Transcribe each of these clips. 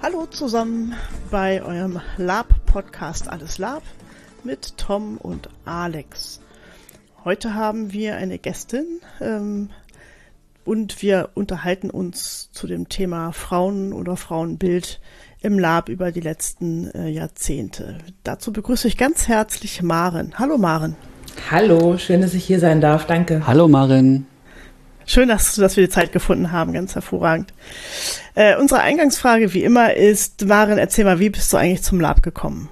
Hallo zusammen bei eurem Lab-Podcast Alles Lab mit Tom und Alex. Heute haben wir eine Gästin und wir unterhalten uns zu dem Thema Frauen oder Frauenbild im Lab über die letzten Jahrzehnte. Dazu begrüße ich ganz herzlich Maren. Hallo Maren. Hallo, schön, dass ich hier sein darf. Danke. Hallo Maren. Schön, dass wir die Zeit gefunden haben. Ganz hervorragend. Unsere Eingangsfrage wie immer ist, Maren, erzähl mal, wie bist du eigentlich zum Lab gekommen?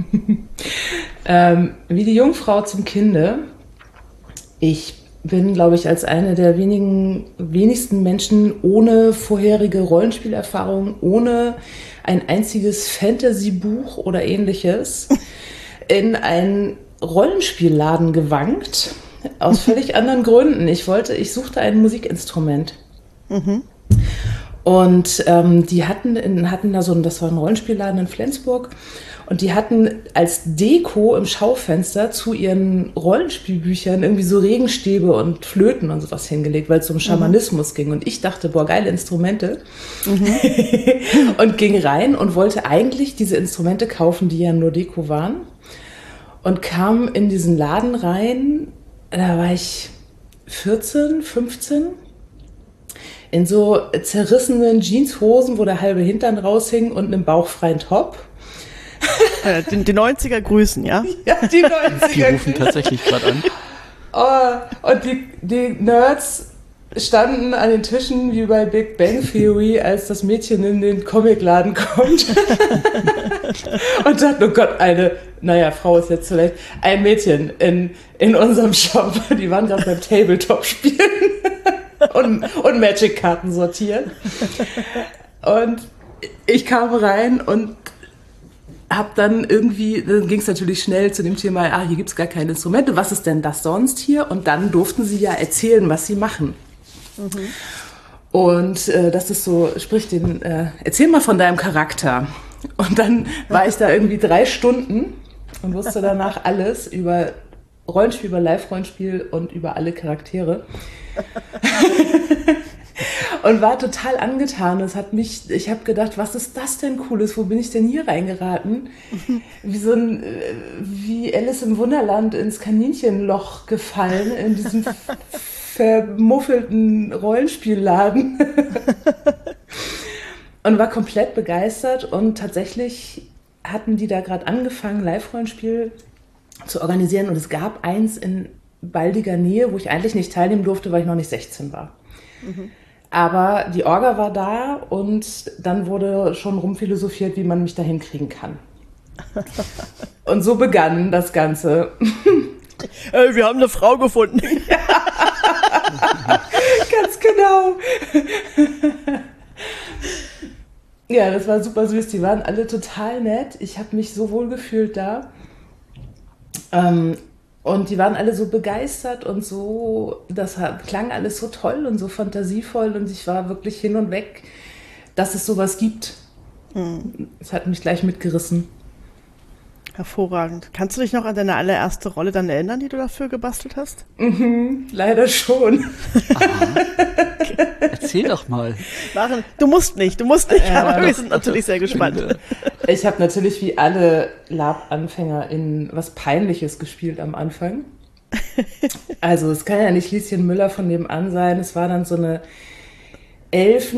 Wie die Jungfrau zum Kinde. Ich bin, glaube ich, als eine der wenigsten Menschen ohne vorherige Rollenspielerfahrung, ohne ein einziges Fantasy-Buch oder ähnliches in einen Rollenspielladen gewankt. Aus völlig anderen Gründen. Ich suchte ein Musikinstrument. Mhm. Und die hatten da das war ein Rollenspielladen in Flensburg. Und die hatten als Deko im Schaufenster zu ihren Rollenspielbüchern irgendwie so Regenstäbe und Flöten und sowas hingelegt, weil es um Schamanismus ging. Und ich dachte, boah, geile Instrumente. Mhm. Und ging rein und wollte eigentlich diese Instrumente kaufen, die ja nur Deko waren. Und kam in diesen Laden rein. Da war ich 14, 15, in so zerrissenen Jeanshosen, wo der halbe Hintern raushing und einem bauchfreien Top. Die 90er grüßen, ja? Ja, die 90er. Die rufen tatsächlich gerade an. Oh, und die Nerds standen an den Tischen wie bei Big Bang Theory, als das Mädchen in den Comicladen kommt. Und dachten, oh Gott, Frau ist jetzt vielleicht, ein Mädchen in unserem Shop. Die waren gerade beim Tabletop spielen und Magic-Karten sortieren. Und ich kam rein und hab dann ging es natürlich schnell zu dem Thema, hier gibt's gar keine Instrumente, was ist denn das sonst hier? Und dann durften sie ja erzählen, was sie machen. Mhm. Und das ist so, erzähl mal von deinem Charakter. Und dann war ich da irgendwie 3 Stunden und wusste danach alles über Rollenspiel, über Live-Rollenspiel und über alle Charaktere. Und war total angetan. Ich habe gedacht, was ist das denn Cooles? Wo bin ich denn hier reingeraten? Wie Alice im Wunderland ins Kaninchenloch gefallen, in diesem vermuffelten Rollenspielladen. Und war komplett begeistert. Und tatsächlich hatten die da gerade angefangen, Live-Rollenspiel zu organisieren. Und es gab eins in baldiger Nähe, wo ich eigentlich nicht teilnehmen durfte, weil ich noch nicht 16 war. Mhm. Aber die Orga war da und dann wurde schon rumphilosophiert, wie man mich da hinkriegen kann. Und so begann das Ganze. Wir haben eine Frau gefunden. Ja. Ganz genau. Ja, das war super süß. Die waren alle total nett. Ich habe mich so wohl gefühlt da. Und die waren alle so begeistert und so, klang alles so toll und so fantasievoll und ich war wirklich hin und weg, dass es sowas gibt. Es hat mich gleich mitgerissen. Hervorragend. Kannst du dich noch an deine allererste Rolle dann erinnern, die du dafür gebastelt hast? Mhm, leider schon. Okay. Erzähl doch mal. Maren, du musst nicht, aber wir sind natürlich sehr gespannt. Ich habe natürlich wie alle Lab-Anfänger in was Peinliches gespielt am Anfang. Also es kann ja nicht Lieschen Müller von nebenan sein. Es war dann so eine Elfe,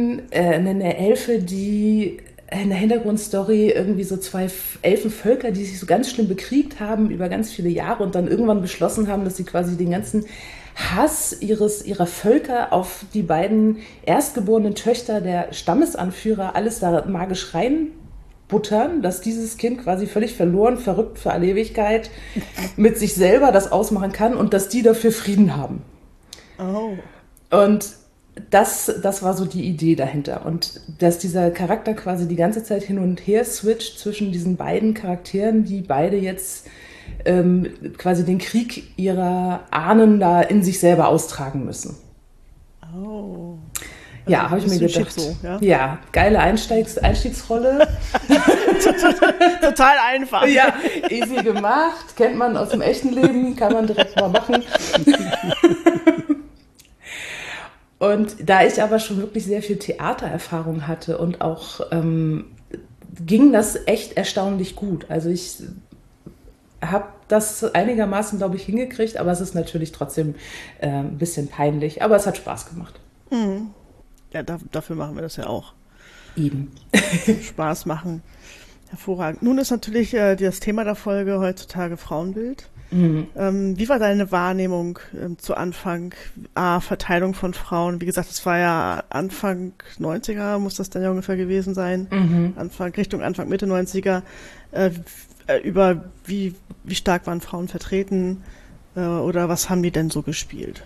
die in der Hintergrundstory irgendwie so 2 Elfenvölker, die sich so ganz schlimm bekriegt haben über ganz viele Jahre und dann irgendwann beschlossen haben, dass sie quasi den ganzen Hass ihrer Völker auf die beiden erstgeborenen Töchter der Stammesanführer alles da magisch reinbuttern, dass dieses Kind quasi völlig verloren, verrückt für alle Ewigkeit mit sich selber das ausmachen kann und dass die dafür Frieden haben. Oh. Und das war so die Idee dahinter. Und dass dieser Charakter quasi die ganze Zeit hin und her switcht zwischen diesen beiden Charakteren, die beide jetzt quasi den Krieg ihrer Ahnen da in sich selber austragen müssen. Oh. Ja, habe ich mir gedacht. So, ja? Ja, geile Einstiegsrolle. Total einfach. Ja, easy gemacht. Kennt man aus dem echten Leben, kann man direkt mal machen. Und da ich aber schon wirklich sehr viel Theatererfahrung hatte und auch ging das echt erstaunlich gut. Also ich habe das einigermaßen, glaube ich, hingekriegt, aber es ist natürlich trotzdem ein bisschen peinlich. Aber es hat Spaß gemacht. Mhm. Ja, dafür machen wir das ja auch. Eben. Spaß machen. Hervorragend. Nun ist natürlich das Thema der Folge heutzutage Frauenbild. Wie war deine Wahrnehmung zu Anfang? Verteilung von Frauen. Wie gesagt, es war ja Anfang 90er, muss das dann ja ungefähr gewesen sein. Richtung Anfang, Mitte 90er. Über wie stark waren Frauen vertreten oder was haben die denn so gespielt?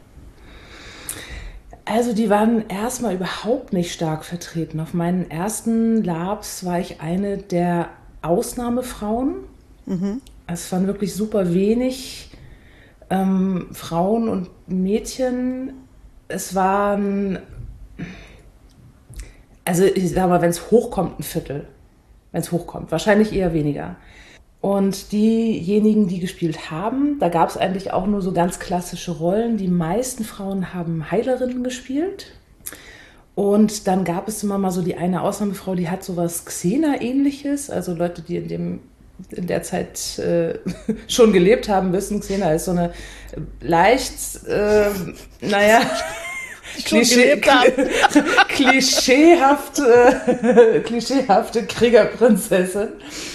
Also die waren erstmal überhaupt nicht stark vertreten. Auf meinen ersten Labs war ich eine der Ausnahmefrauen. Es waren wirklich super wenig Frauen und Mädchen. Es waren, also ich sag mal, wenn es hochkommt, ein Viertel. Wenn es hochkommt, wahrscheinlich eher weniger. Und diejenigen, die gespielt haben, da gab es eigentlich auch nur so ganz klassische Rollen. Die meisten Frauen haben Heilerinnen gespielt. Und dann gab es immer mal so die eine Ausnahmefrau, die hat sowas Xena-ähnliches. Also Leute, die in der Zeit schon gelebt haben, wissen, Xena ist so eine leicht, klischeehafte Kriegerprinzessin.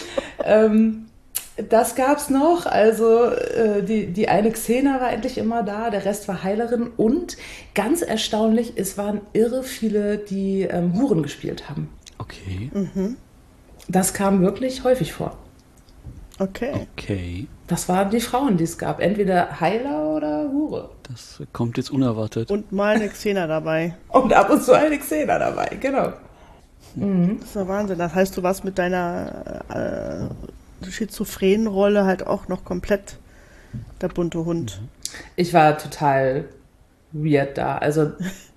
Das gab's noch, also die eine Xena war endlich immer da, der Rest war Heilerin und ganz erstaunlich, es waren irre viele, die Huren gespielt haben. Okay. Das kam wirklich häufig vor. Okay. Das waren die Frauen, die es gab, entweder Heiler oder Hure. Das kommt jetzt unerwartet. Und mal eine Xena dabei. Und ab und zu eine Xena dabei, genau. Das ist ja Wahnsinn. Das heißt, du warst mit deiner schizophrenen Rolle halt auch noch komplett der bunte Hund. Ich war total weird da. Also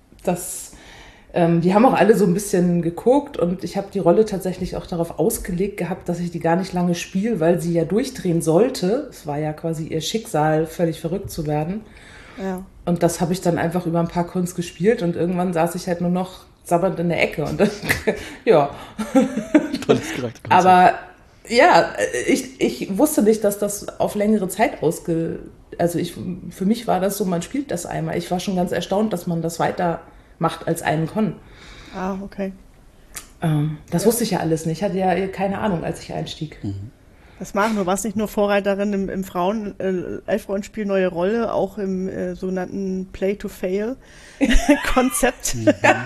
die haben auch alle so ein bisschen geguckt und ich habe die Rolle tatsächlich auch darauf ausgelegt gehabt, dass ich die gar nicht lange spiele, weil sie ja durchdrehen sollte. Es war ja quasi ihr Schicksal, völlig verrückt zu werden. Ja. Und das habe ich dann einfach über ein paar Kunst gespielt und irgendwann saß ich halt nur noch sabbernd in der Ecke und dann, ja. Tolles Charakter. Aber ja, ich wusste nicht, dass das auf längere Zeit für mich war das so, man spielt das einmal. Ich war schon ganz erstaunt, dass man das weiter macht als einen Con. Okay. Das wusste ich ja alles nicht. Ich hatte ja keine Ahnung, als ich einstieg. Das machen du warst nicht nur Vorreiterin im Elf-Rollenspiel Neue Rolle, auch im sogenannten Play-to-Fail-Konzept.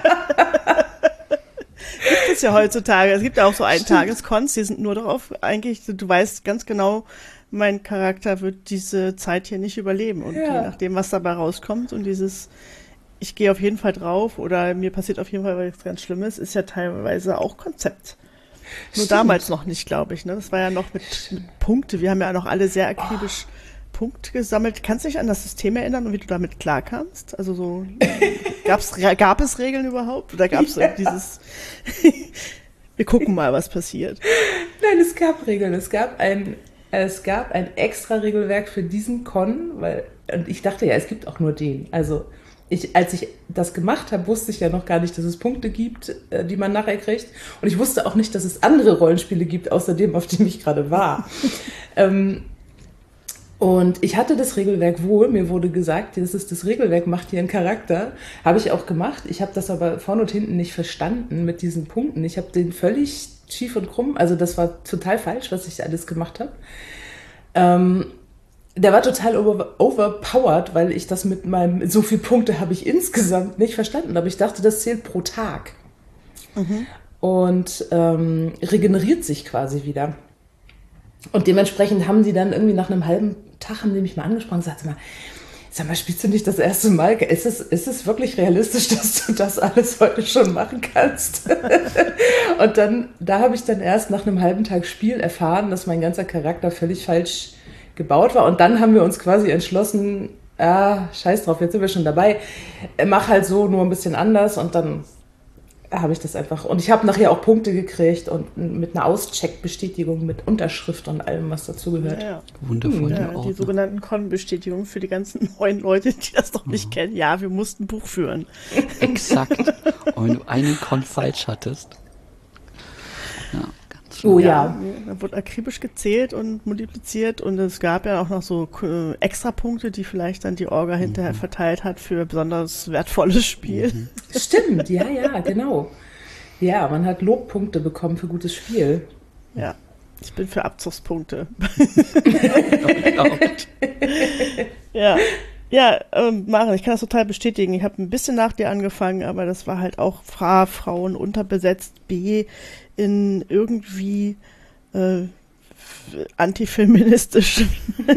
Gibt es ja heutzutage. Es gibt ja auch so Eintageskons, die sind nur darauf eigentlich, du weißt ganz genau, mein Charakter wird diese Zeit hier nicht überleben. Und je nachdem, was dabei rauskommt und ich gehe auf jeden Fall drauf oder mir passiert auf jeden Fall was ganz Schlimmes, ist ja teilweise auch Konzept. Nur Stimmt. Damals noch nicht, glaube ich. Ne? Das war ja noch mit Punkte. Wir haben ja noch alle sehr akribisch Punkte gesammelt. Kannst du dich an das System erinnern und wie du damit klarkamst? Also so, gab es Regeln überhaupt? Oder gab es dieses, wir gucken mal, was passiert? Nein, es gab Regeln. Es gab ein extra Regelwerk für diesen Con, und ich dachte ja, es gibt auch nur den. Also als ich das gemacht habe, wusste ich ja noch gar nicht, dass es Punkte gibt, die man nachher kriegt. Und ich wusste auch nicht, dass es andere Rollenspiele gibt, außer dem, auf dem ich gerade war. Und ich hatte das Regelwerk wohl. Mir wurde gesagt, das ist das Regelwerk, macht hier einen Charakter. Habe ich auch gemacht. Ich habe das aber vorne und hinten nicht verstanden mit diesen Punkten. Ich habe den völlig schief und krumm, also das war total falsch, was ich alles gemacht habe. Der war total overpowered, weil ich das mit meinem, so viele Punkte habe ich insgesamt nicht verstanden, aber ich dachte, das zählt pro Tag. Und regeneriert sich quasi wieder. Und dementsprechend haben die dann irgendwie nach einem halben Tag, haben die mich mal angesprochen und gesagt, sag mal, spielst du nicht das erste Mal? Ist es wirklich realistisch, dass du das alles heute schon machen kannst? Und da habe ich dann erst nach einem halben Tag Spiel erfahren, dass mein ganzer Charakter völlig falsch gebaut war. Und dann haben wir uns quasi entschlossen, scheiß drauf, jetzt sind wir schon dabei. Mach halt so, nur ein bisschen anders. Und dann habe ich das einfach. Und ich habe nachher auch Punkte gekriegt und mit einer Auscheckbestätigung mit Unterschrift und allem, was dazu gehört. Ja. Wundervoll. Die sogenannten Con-Bestätigungen für die ganzen neuen Leute, die das noch nicht kennen. Ja, wir mussten ein Buch führen. Exakt. Und wenn du einen Con falsch hattest. Ja, ganz schön. Oh ja. Da wurde akribisch gezählt und multipliziert und es gab ja auch noch so Extrapunkte, die vielleicht dann die Orga hinterher verteilt hat für besonders wertvolles Spiel. Stimmt, ja, genau. Ja, man hat Lobpunkte bekommen für gutes Spiel. Ja, ich bin für Abzugspunkte. Ja, Maren, ich kann das total bestätigen. Ich habe ein bisschen nach dir angefangen, aber das war halt auch Frauen unterbesetzt, B, in irgendwie antifeministischen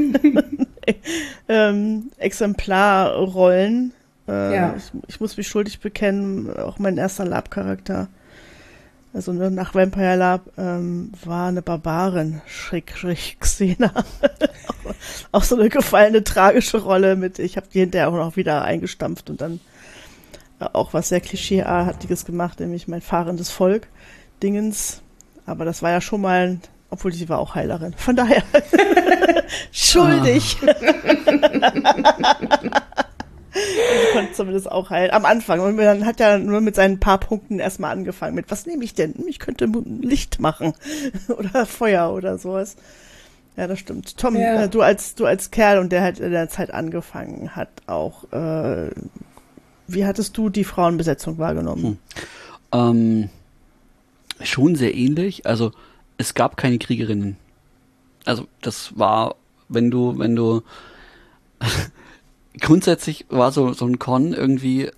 Exemplarrollen. Ich muss mich schuldig bekennen, auch mein erster Lab-Charakter, also nach Vampire Lab, war eine Barbarin, Xena. Auch so eine gefallene, tragische Rolle mit, ich habe die hinterher auch noch wieder eingestampft und dann auch was sehr klischeeartiges gemacht, nämlich mein fahrendes Volk, Dingens. Aber das war ja schon mal, obwohl sie war auch Heilerin. Von daher, schuldig. Sie konnte zumindest auch heilen. Am Anfang. Und man hat ja nur mit seinen paar Punkten erstmal angefangen. Mit, was nehme ich denn? Ich könnte Licht machen. Oder Feuer oder sowas. Ja, das stimmt. Tom, du als Kerl und der halt in der Zeit angefangen hat, auch, wie hattest du die Frauenbesetzung wahrgenommen? Schon sehr ähnlich. Also, es gab keine Kriegerinnen. Also, das war, wenn du grundsätzlich war so ein Con irgendwie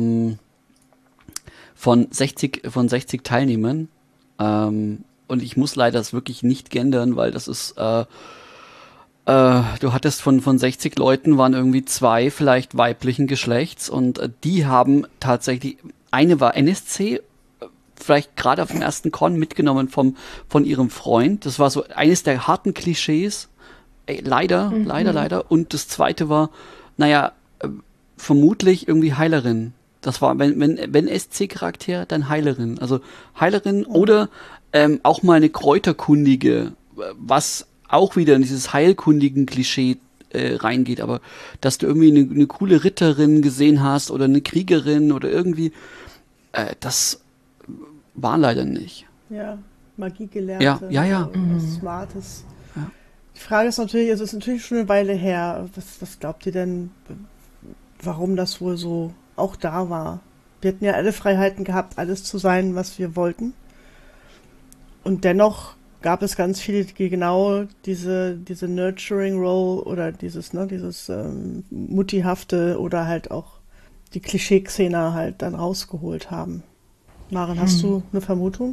von 60 Teilnehmern. Und ich muss leider das wirklich nicht gendern, weil das ist, du hattest von 60 Leuten waren irgendwie 2 vielleicht weiblichen Geschlechts und die haben tatsächlich, eine war NSC, vielleicht gerade auf dem ersten Con mitgenommen von ihrem Freund. Das war so eines der harten Klischees. Leider. Und das zweite war, vermutlich irgendwie Heilerin. Das war, wenn SC-Charakter, dann Heilerin. Also Heilerin oder auch mal eine Kräuterkundige, was auch wieder in dieses heilkundigen Klischee reingeht. Aber dass du irgendwie eine coole Ritterin gesehen hast oder eine Kriegerin oder irgendwie, das war leider nicht. Ja, Magie gelernt. Ja. Was Smartes. Ja. Die Frage ist natürlich, es ist natürlich schon eine Weile her. Was glaubt ihr denn, warum das wohl so auch da war? Wir hatten ja alle Freiheiten gehabt, alles zu sein, was wir wollten. Und dennoch gab es ganz viele, die genau diese Nurturing Role oder dieses Muttihafte oder halt auch die Klischee-Xena halt dann rausgeholt haben. Maren, hast du eine Vermutung?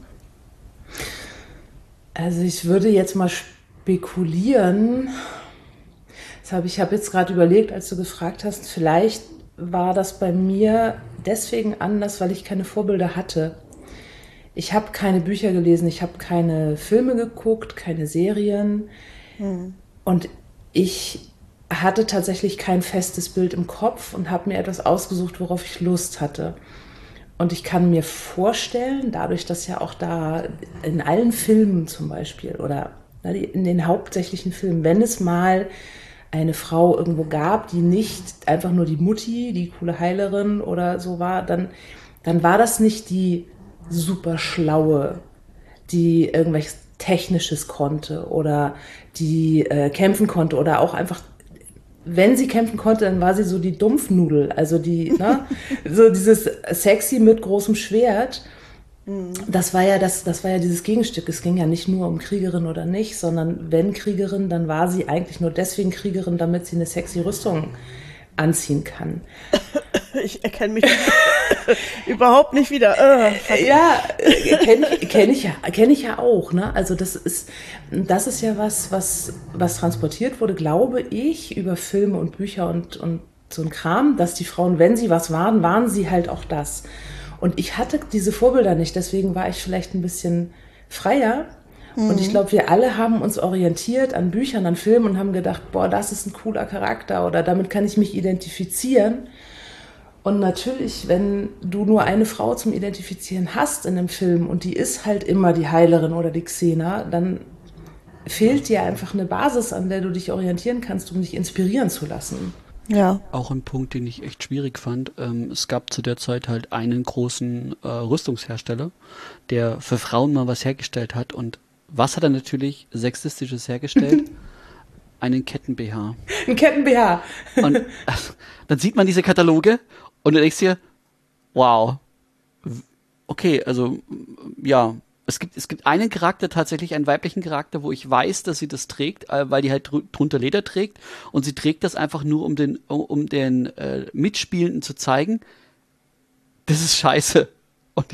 Also ich würde jetzt mal spekulieren. Ich habe jetzt gerade überlegt, als du gefragt hast, vielleicht war das bei mir deswegen anders, weil ich keine Vorbilder hatte. Ich habe keine Bücher gelesen, ich habe keine Filme geguckt, keine Serien. Und ich hatte tatsächlich kein festes Bild im Kopf und habe mir etwas ausgesucht, worauf ich Lust hatte. Und ich kann mir vorstellen, dadurch, dass ja auch da in allen Filmen zum Beispiel oder in den hauptsächlichen Filmen, wenn es mal eine Frau irgendwo gab, die nicht einfach nur die Mutti, die coole Heilerin oder so war, dann war das nicht die super schlaue, die irgendwelches Technisches konnte oder die kämpfen konnte oder auch einfach, wenn sie kämpfen konnte, dann war sie so die Dumpfnudel, also die, so dieses sexy mit großem Schwert. Das war ja dieses Gegenstück. Es ging ja nicht nur um Kriegerin oder nicht, sondern wenn Kriegerin, dann war sie eigentlich nur deswegen Kriegerin, damit sie eine sexy Rüstung anziehen kann. Ich erkenne mich überhaupt nicht wieder. Ja, kenne ich ja auch. Ne? Also das ist ja was transportiert wurde, glaube ich, über Filme und Bücher und so ein Kram, dass die Frauen, wenn sie was waren sie halt auch das. Und ich hatte diese Vorbilder nicht, deswegen war ich vielleicht ein bisschen freier. Und ich glaube, wir alle haben uns orientiert an Büchern, an Filmen und haben gedacht, boah, das ist ein cooler Charakter oder damit kann ich mich identifizieren. Und natürlich, wenn du nur eine Frau zum Identifizieren hast in einem Film und die ist halt immer die Heilerin oder die Xena, dann fehlt dir einfach eine Basis, an der du dich orientieren kannst, um dich inspirieren zu lassen. Ja. Auch ein Punkt, den ich echt schwierig fand. Es gab zu der Zeit halt einen großen Rüstungshersteller, der für Frauen mal was hergestellt hat. Und was hat er natürlich Sexistisches hergestellt? Einen Ketten-BH. Ein Ketten-BH. Und dann sieht man diese Kataloge und du denkst dir, wow, okay, also ja, es gibt einen Charakter, tatsächlich einen weiblichen Charakter, wo ich weiß, dass sie das trägt, weil die halt drunter Leder trägt und sie trägt das einfach nur, um den Mitspielenden zu zeigen, das ist scheiße. Und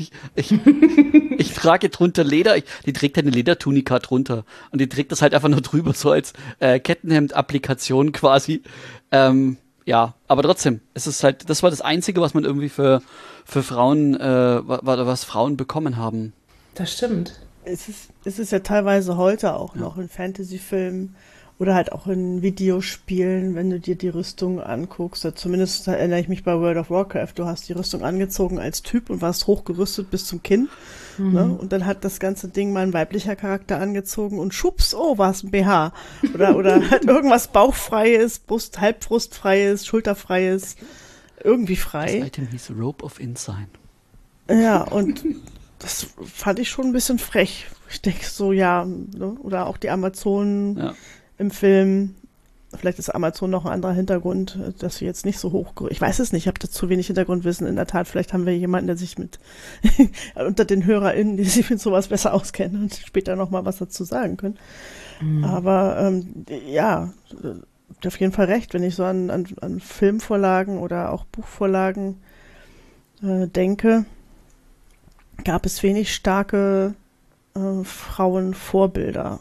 ich trage drunter Leder, die trägt halt eine Ledertunika drunter und die trägt das halt einfach nur drüber, so als Kettenhemd-Applikation quasi. Ja, aber trotzdem, es ist halt, das war das Einzige, was man irgendwie für Frauen, was Frauen bekommen haben. Das stimmt. Es ist ja teilweise heute auch noch in Fantasy-Filmen oder halt auch in Videospielen, wenn du dir die Rüstung anguckst. Oder zumindest erinnere ich mich bei World of Warcraft. Du hast die Rüstung angezogen als Typ und warst hochgerüstet bis zum Kinn. Ne? Und dann hat das ganze Ding mal ein weiblicher Charakter angezogen und schubs, oh, war es ein BH. Oder halt irgendwas bauchfreies, halbbrustfreies, schulterfreies, irgendwie frei. Das Item hieß Rope of Insight. Ja, und das fand ich schon ein bisschen frech. Ich denke so, ja, ne? Oder auch die Amazonen im Film. Vielleicht ist Amazon noch ein anderer Hintergrund, dass sie jetzt nicht so hoch... Ich weiß es nicht, ich habe da zu wenig Hintergrundwissen. In der Tat, vielleicht haben wir jemanden, der sich mit unter den HörerInnen, die sich mit sowas besser auskennen und später nochmal was dazu sagen können. Aber ja, auf jeden Fall recht, wenn ich so an Filmvorlagen oder auch Buchvorlagen denke, gab es wenig starke Frauenvorbilder.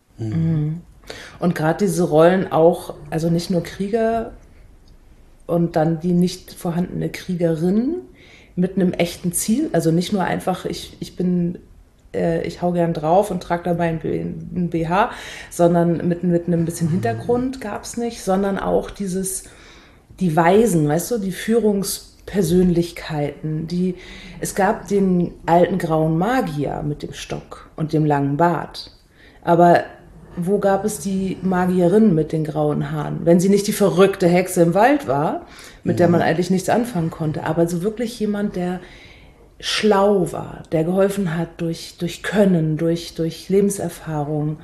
Und gerade diese Rollen auch, also nicht nur Krieger und dann die nicht vorhandene Kriegerin mit einem echten Ziel, also nicht nur einfach, ich hau gern drauf und trage dabei ein BH, sondern mit einem bisschen Hintergrund gab es nicht, sondern auch die Weisen, weißt du, die Führungspersönlichkeiten, es gab den alten grauen Magier mit dem Stock und dem langen Bart, aber wo gab es die Magierin mit den grauen Haaren? Wenn sie nicht die verrückte Hexe im Wald war, mit der man eigentlich nichts anfangen konnte, aber so wirklich jemand, der schlau war, der geholfen hat durch Können, durch Lebenserfahrung,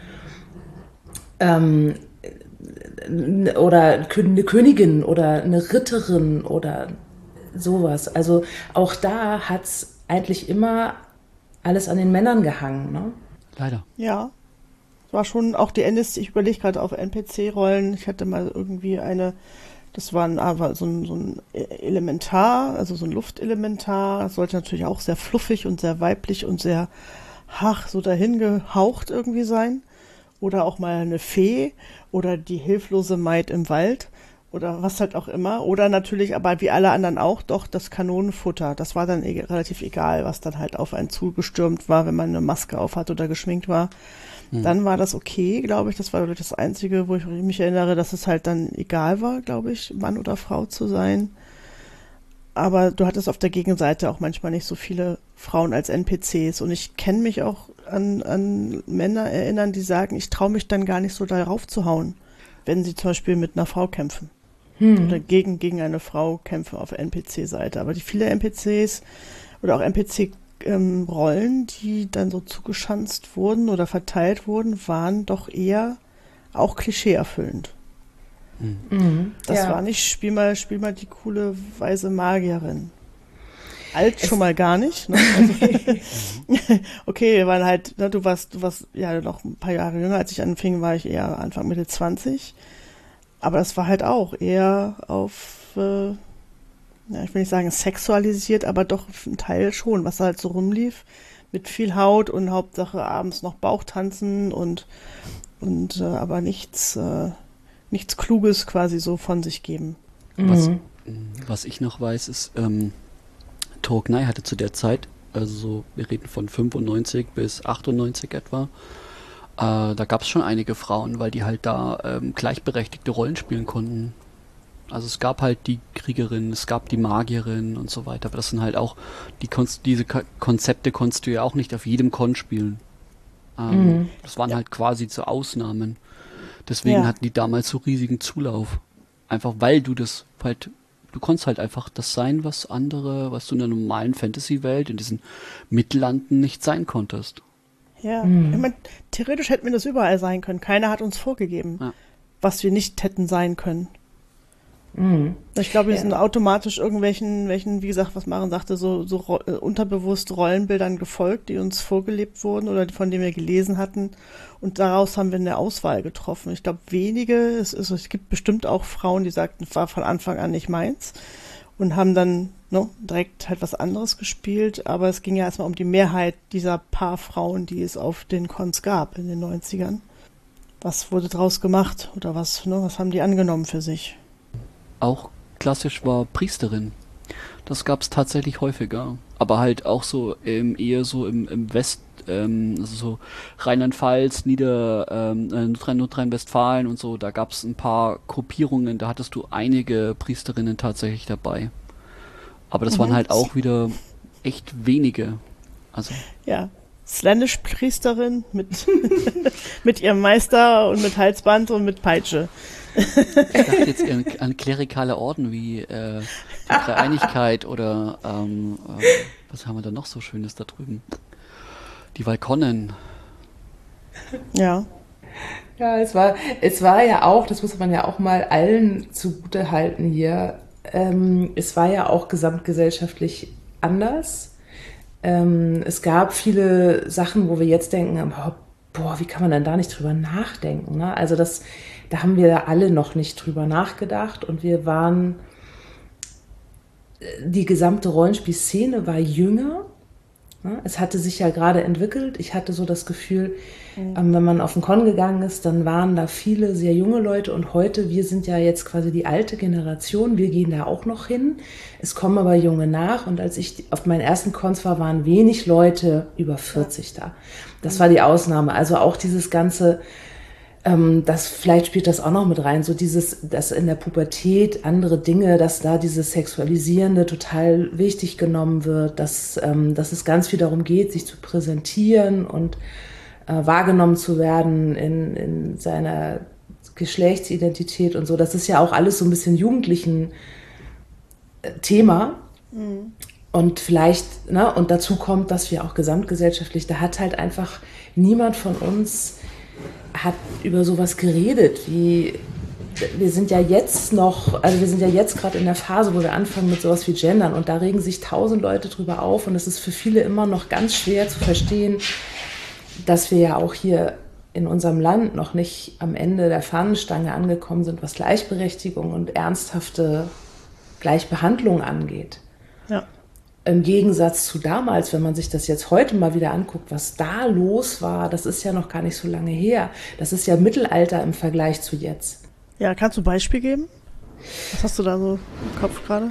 oder eine Königin oder eine Ritterin oder sowas. Also auch da hat es eigentlich immer alles an den Männern gehangen, ne? Leider. Ja. War schon auch die NSC, ich überlege gerade auf NPC-Rollen. Ich hatte mal irgendwie das war so ein Elementar, also so ein Luftelementar. Das sollte natürlich auch sehr fluffig und sehr weiblich und sehr, so dahin gehaucht irgendwie sein. Oder auch mal eine Fee oder die hilflose Maid im Wald oder was halt auch immer. Oder natürlich, aber wie alle anderen auch, doch das Kanonenfutter. Das war dann relativ egal, was dann halt auf einen zugestürmt war, wenn man eine Maske auf hat oder geschminkt war. Dann war das okay, glaube ich. Das war das Einzige, wo ich mich erinnere, dass es halt dann egal war, glaube ich, Mann oder Frau zu sein. Aber du hattest auf der Gegenseite auch manchmal nicht so viele Frauen als NPCs. Und ich kann mich auch an Männer erinnern, die sagen, ich traue mich dann gar nicht so darauf zu hauen, wenn sie zum Beispiel mit einer Frau kämpfen. Oder gegen eine Frau kämpfen auf NPC-Seite. Aber die viele NPCs oder auch Rollen, die dann so zugeschanzt wurden oder verteilt wurden, waren doch eher auch klischeeerfüllend. Das war nicht, spiel mal die coole weise Magierin. Alt schon mal gar nicht. Ne? Also, okay, wir waren halt, ne, du warst ja noch ein paar Jahre jünger, als ich anfing, war ich eher Anfang Mitte 20. Aber das war halt auch eher auf ich will nicht sagen sexualisiert, aber doch ein Teil schon, was da halt so rumlief, mit viel Haut und Hauptsache abends noch Bauchtanzen und aber nichts Kluges quasi so von sich geben. Was ich noch weiß, ist, Tolkien hatte zu der Zeit, also so, wir reden von 95 bis 98 etwa, da gab es schon einige Frauen, weil die halt da gleichberechtigte Rollen spielen konnten. Also es gab halt die Kriegerin, es gab die Magierin und so weiter, aber das sind halt auch, diese Konzepte konntest du ja auch nicht auf jedem Con spielen. Das waren halt quasi so Ausnahmen. Deswegen hatten die damals so riesigen Zulauf. Einfach weil du konntest halt einfach das sein, was du in der normalen Fantasy-Welt, in diesen Mittellanden nicht sein konntest. Ja, ich meine, theoretisch hätten wir das überall sein können. Keiner hat uns vorgegeben, was wir nicht hätten sein können. Ich glaube, wir sind automatisch irgendwelchen, wie gesagt, was Maren sagte, so unterbewusst Rollenbildern gefolgt, die uns vorgelebt wurden oder von denen wir gelesen hatten. Und daraus haben wir eine Auswahl getroffen. Ich glaube, es gibt bestimmt auch Frauen, die sagten, es war von Anfang an nicht meins und haben dann direkt halt was anderes gespielt. Aber es ging ja erstmal um die Mehrheit dieser paar Frauen, die es auf den Cons gab in den 90ern. Was wurde draus gemacht oder was haben die angenommen für sich? Auch klassisch war Priesterin. Das gab es tatsächlich häufiger. Aber halt auch so eher so im West, also so Rheinland-Pfalz, Nordrhein-Westfalen und so, da gab es ein paar Gruppierungen, da hattest du einige Priesterinnen tatsächlich dabei. Aber das waren halt auch wieder echt wenige. Also. Ja. Slanish-Priesterin mit ihrem Meister und mit Halsband und mit Peitsche. Ich dachte jetzt an klerikale Orden wie die Dreieinigkeit oder was haben wir da noch so Schönes da drüben? Die Valkonnen. Ja. Ja, es war ja auch, das muss man ja auch mal allen zugute halten hier, es war ja auch gesamtgesellschaftlich anders. Es gab viele Sachen, wo wir jetzt denken, boah, wie kann man denn da nicht drüber nachdenken? Ne? Also da haben wir alle noch nicht drüber nachgedacht und die gesamte Rollenspielszene war jünger. Ne? Es hatte sich ja gerade entwickelt. Ich hatte so das Gefühl, wenn man auf den Con gegangen ist, dann waren da viele sehr junge Leute und heute, wir sind ja jetzt quasi die alte Generation, wir gehen da auch noch hin. Es kommen aber Junge nach und als ich auf meinen ersten Cons war, waren wenig Leute über 40 da. Das war die Ausnahme. Also auch dieses ganze, vielleicht spielt das auch noch mit rein, so dass in der Pubertät andere Dinge, dass da dieses Sexualisierende total wichtig genommen wird, dass es ganz viel darum geht, sich zu präsentieren und wahrgenommen zu werden in seiner Geschlechtsidentität und so. Das ist ja auch alles so ein bisschen jugendlichen Thema. Und vielleicht, und dazu kommt, dass wir auch gesamtgesellschaftlich, da hat halt einfach niemand von uns hat über sowas geredet, wir sind ja jetzt gerade in der Phase, wo wir anfangen mit sowas wie Gendern und da regen sich 1000 Leute drüber auf und es ist für viele immer noch ganz schwer zu verstehen, dass wir ja auch hier in unserem Land noch nicht am Ende der Fahnenstange angekommen sind, was Gleichberechtigung und ernsthafte Gleichbehandlung angeht. Ja. Im Gegensatz zu damals, wenn man sich das jetzt heute mal wieder anguckt, was da los war, das ist ja noch gar nicht so lange her. Das ist ja Mittelalter im Vergleich zu jetzt. Ja, kannst du ein Beispiel geben? Was hast du da so im Kopf gerade?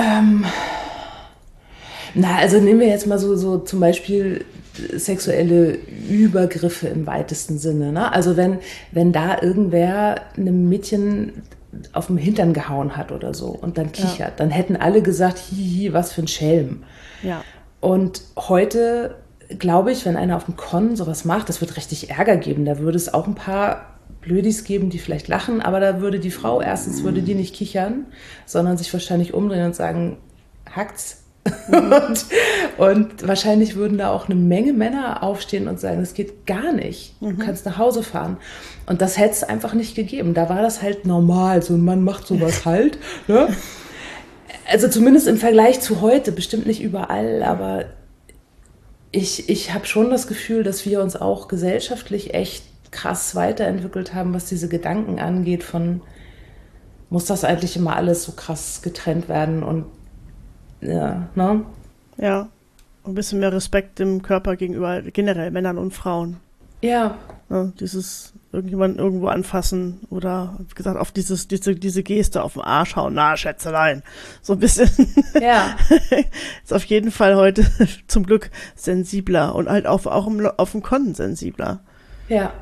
Also nehmen wir jetzt mal so zum Beispiel sexuelle Übergriffe im weitesten Sinne. Ne? Also wenn da irgendwer einem Mädchen auf dem Hintern gehauen hat oder so und dann kichert, dann hätten alle gesagt, hihi, was für ein Schelm. Ja. Und heute, glaube ich, wenn einer auf dem Con sowas macht, das wird richtig Ärger geben. Da würde es auch ein paar Blödis geben, die vielleicht lachen, aber da würde die Frau würde die nicht kichern, sondern sich wahrscheinlich umdrehen und sagen, hackt's. Und wahrscheinlich würden da auch eine Menge Männer aufstehen und sagen, das geht gar nicht. Du kannst nach Hause fahren. Und das hätte es einfach nicht gegeben. Da war das halt normal. So ein Mann macht sowas halt. Ne? Also zumindest im Vergleich zu heute, bestimmt nicht überall, aber ich habe schon das Gefühl, dass wir uns auch gesellschaftlich echt krass weiterentwickelt haben, was diese Gedanken angeht von, muss das eigentlich immer alles so krass getrennt werden und ja, ne? Ja, ein bisschen mehr Respekt dem Körper gegenüber generell Männern und Frauen. Ja. Ja, dieses irgendjemanden irgendwo anfassen oder, wie gesagt, auf diese Geste auf den Arsch hauen, na, Schätzelein. So ein bisschen. Ja. Ist auf jeden Fall heute zum Glück sensibler und halt auch auf dem Con sensibler. Ja.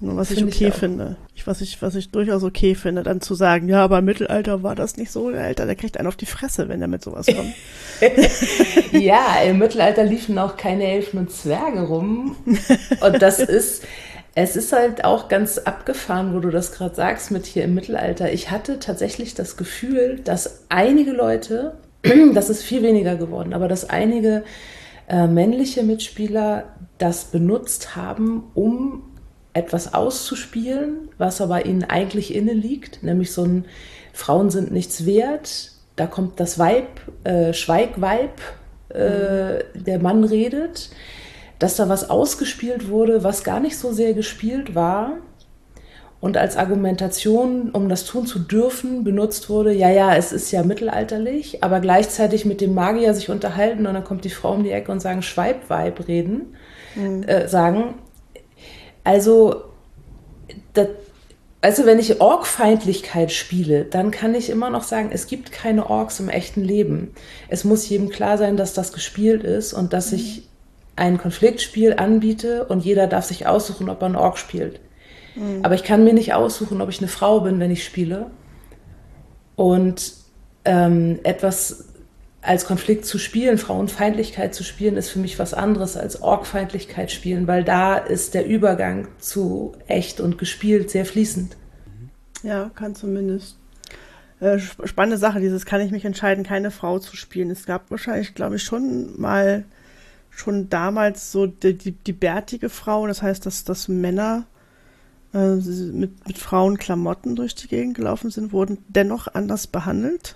Nur was ich okay finde. Was ich durchaus okay finde, dann zu sagen, ja, aber im Mittelalter war das nicht so. Der Alter, der kriegt einen auf die Fresse, wenn er mit sowas kommt. Ja, im Mittelalter liefen auch keine Elfen und Zwerge rum. Und es ist halt auch ganz abgefahren, wo du das gerade sagst mit hier im Mittelalter. Ich hatte tatsächlich das Gefühl, dass einige Leute, das ist viel weniger geworden, aber dass einige männliche Mitspieler das benutzt haben, um etwas auszuspielen, was aber ihnen eigentlich inne liegt, nämlich so ein Frauen sind nichts wert, da kommt das Weib, Schweig-Weib, der Mann redet, dass da was ausgespielt wurde, was gar nicht so sehr gespielt war und als Argumentation, um das tun zu dürfen, benutzt wurde, ja, es ist ja mittelalterlich, aber gleichzeitig mit dem Magier sich unterhalten und dann kommt die Frau um die Ecke und sagen Schweib-Weib reden, sagen. Also, wenn ich Ork-Feindlichkeit spiele, dann kann ich immer noch sagen, es gibt keine Orks im echten Leben. Es muss jedem klar sein, dass das gespielt ist und dass ich ein Konfliktspiel anbiete und jeder darf sich aussuchen, ob er einen Ork spielt. Aber ich kann mir nicht aussuchen, ob ich eine Frau bin, wenn ich spiele. Und etwas als Konflikt zu spielen, Frauenfeindlichkeit zu spielen, ist für mich was anderes als Orkfeindlichkeit spielen, weil da ist der Übergang zu echt und gespielt sehr fließend. Ja, kann zumindest. Spannende Sache, kann ich mich entscheiden, keine Frau zu spielen. Es gab wahrscheinlich, glaube ich, schon damals so die bärtige Frau, das heißt, dass Männer mit Frauenklamotten durch die Gegend gelaufen sind, wurden dennoch anders behandelt.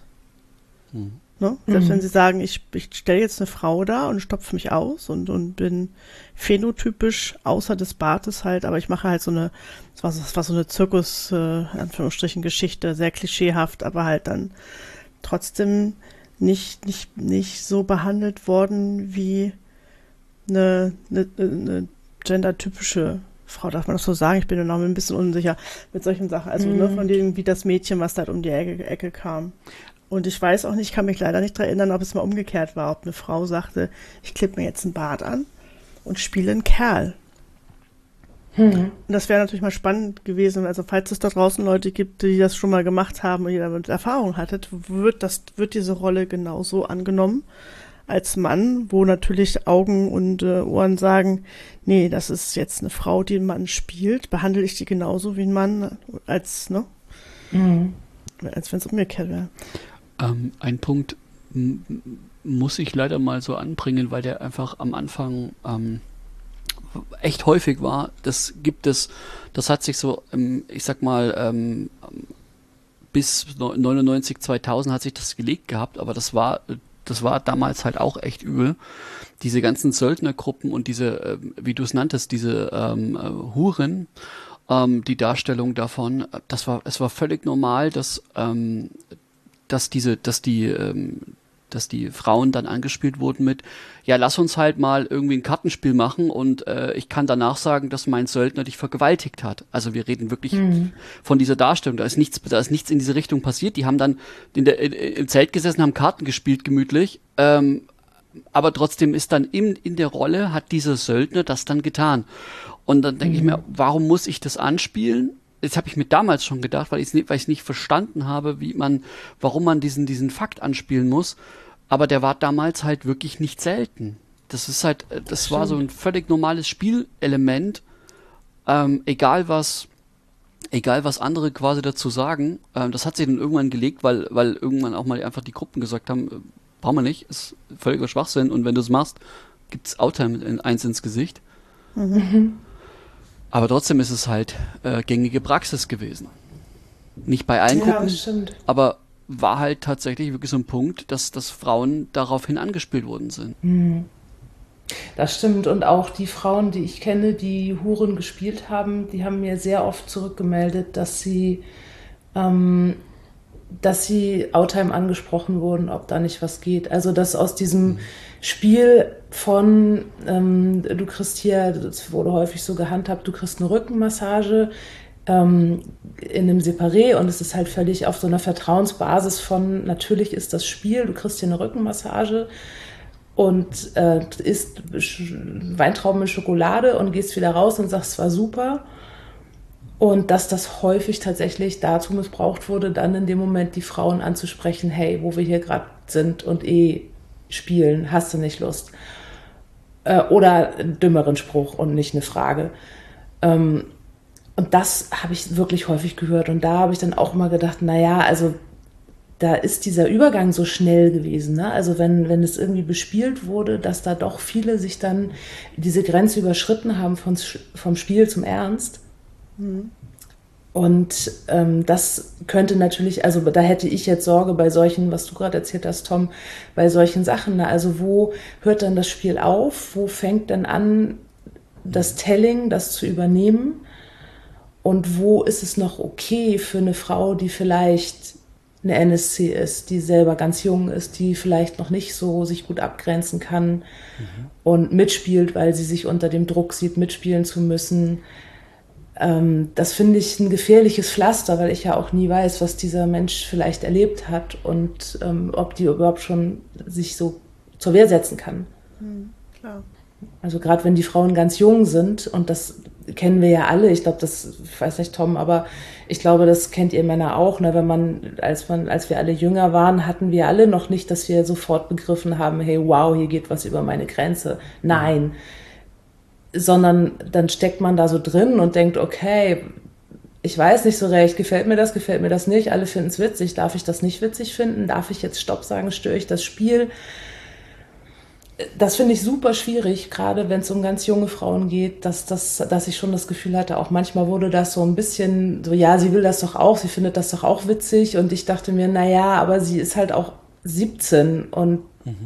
Ne? Selbst wenn sie sagen, ich stelle jetzt eine Frau da und stopfe mich aus und bin phänotypisch außer des Bartes halt, aber ich mache halt das war so eine Zirkus, Anführungsstrichen, Geschichte, sehr klischeehaft, aber halt dann trotzdem nicht so behandelt worden wie eine gendertypische Frau, darf man das so sagen? Ich bin mir noch ein bisschen unsicher mit solchen Sachen. Also von denen, wie das Mädchen, was da um die Ecke kam. Und ich weiß auch nicht, kann mich leider nicht daran erinnern, ob es mal umgekehrt war, ob eine Frau sagte, ich klippe mir jetzt einen Bart an und spiele einen Kerl. Und das wäre natürlich mal spannend gewesen. Also falls es da draußen Leute gibt, die das schon mal gemacht haben und ihr damit Erfahrung hattet, wird diese Rolle genauso angenommen als Mann, wo natürlich Augen und Ohren sagen, nee, das ist jetzt eine Frau, die einen Mann spielt, behandle ich die genauso wie ein Mann, als wenn es umgekehrt wäre. Ein Punkt muss ich leider mal so anbringen, weil der einfach am Anfang echt häufig war. Das hat sich so, ich sag mal, bis 99, 2000 hat sich das gelegt gehabt, aber das war damals halt auch echt übel. Diese ganzen Söldnergruppen und diese, wie du es nanntest, diese Huren, die Darstellung davon, es war völlig normal, dass die Frauen dann angespielt wurden mit, ja, lass uns halt mal irgendwie ein Kartenspiel machen und ich kann danach sagen, dass mein Söldner dich vergewaltigt hat. Also wir reden wirklich von dieser Darstellung. Da ist nichts in diese Richtung passiert. Die haben dann im Zelt gesessen, haben Karten gespielt, gemütlich. Aber trotzdem ist dann in der Rolle, hat dieser Söldner das dann getan. Und dann denke ich mir, warum muss ich das anspielen? Das habe ich mir damals schon gedacht, weil ich es nicht verstanden habe, warum man diesen Fakt anspielen muss. Aber der war damals halt wirklich nicht selten. Das war so ein völlig normales Spielelement. Egal was andere quasi dazu sagen. Das hat sich dann irgendwann gelegt, weil irgendwann auch mal einfach die Gruppen gesagt haben, brauchen wir nicht, ist völliger Schwachsinn. Und wenn du es machst, gibt's Outtime eins ins Gesicht. Aber trotzdem ist es halt gängige Praxis gewesen. Nicht bei allen Gruppen, aber war halt tatsächlich wirklich so ein Punkt, dass Frauen daraufhin angespielt worden sind. Das stimmt. Und auch die Frauen, die ich kenne, die Huren gespielt haben, die haben mir sehr oft zurückgemeldet, dass sie Outtime angesprochen wurden, ob da nicht was geht. Also dass aus diesem Spiel von, du kriegst hier, das wurde häufig so gehandhabt, du kriegst eine Rückenmassage in einem Separé und es ist halt völlig auf so einer Vertrauensbasis von, natürlich ist das Spiel, du kriegst hier eine Rückenmassage und isst Weintrauben mit Schokolade und gehst wieder raus und sagst, es war super. Und dass das häufig tatsächlich dazu missbraucht wurde, dann in dem Moment die Frauen anzusprechen, hey, wo wir hier gerade sind und spielen, hast du nicht Lust? Oder einen dümmeren Spruch und nicht eine Frage. Und das habe ich wirklich häufig gehört. Und da habe ich dann auch mal gedacht, naja, also da ist dieser Übergang so schnell gewesen. Ne? Also wenn es irgendwie bespielt wurde, dass da doch viele sich dann diese Grenze überschritten haben vom Spiel zum Ernst. Mhm. Und das könnte natürlich, also da hätte ich jetzt Sorge bei solchen, was du gerade erzählt hast, Tom, bei solchen Sachen. Ne? Also wo hört dann das Spiel auf? Wo fängt dann an, das Telling, das zu übernehmen? Und wo ist es noch okay für eine Frau, die vielleicht eine NSC ist, die selber ganz jung ist, die vielleicht noch nicht so sich gut abgrenzen kann und mitspielt, weil sie sich unter dem Druck sieht, mitspielen zu müssen. Das finde ich ein gefährliches Pflaster, weil ich ja auch nie weiß, was dieser Mensch vielleicht erlebt hat und ob die überhaupt schon sich so zur Wehr setzen kann. Klar. Also gerade wenn die Frauen ganz jung sind, und das kennen wir ja alle, ich weiß nicht, Tom, aber ich glaube, das kennt ihr Männer auch, ne? Als wir alle jünger waren, hatten wir alle noch nicht, dass wir sofort begriffen haben, hey, wow, hier geht was über meine Grenze. Nein. Sondern dann steckt man da so drin und denkt, okay, ich weiß nicht so recht, gefällt mir das nicht, alle finden es witzig, darf ich das nicht witzig finden, darf ich jetzt Stopp sagen, störe ich das Spiel? Das finde ich super schwierig, gerade wenn es um ganz junge Frauen geht, dass ich schon das Gefühl hatte, auch manchmal wurde das so ein bisschen so, ja, sie will das doch auch, sie findet das doch auch witzig, und ich dachte mir, naja, aber sie ist halt auch 17 und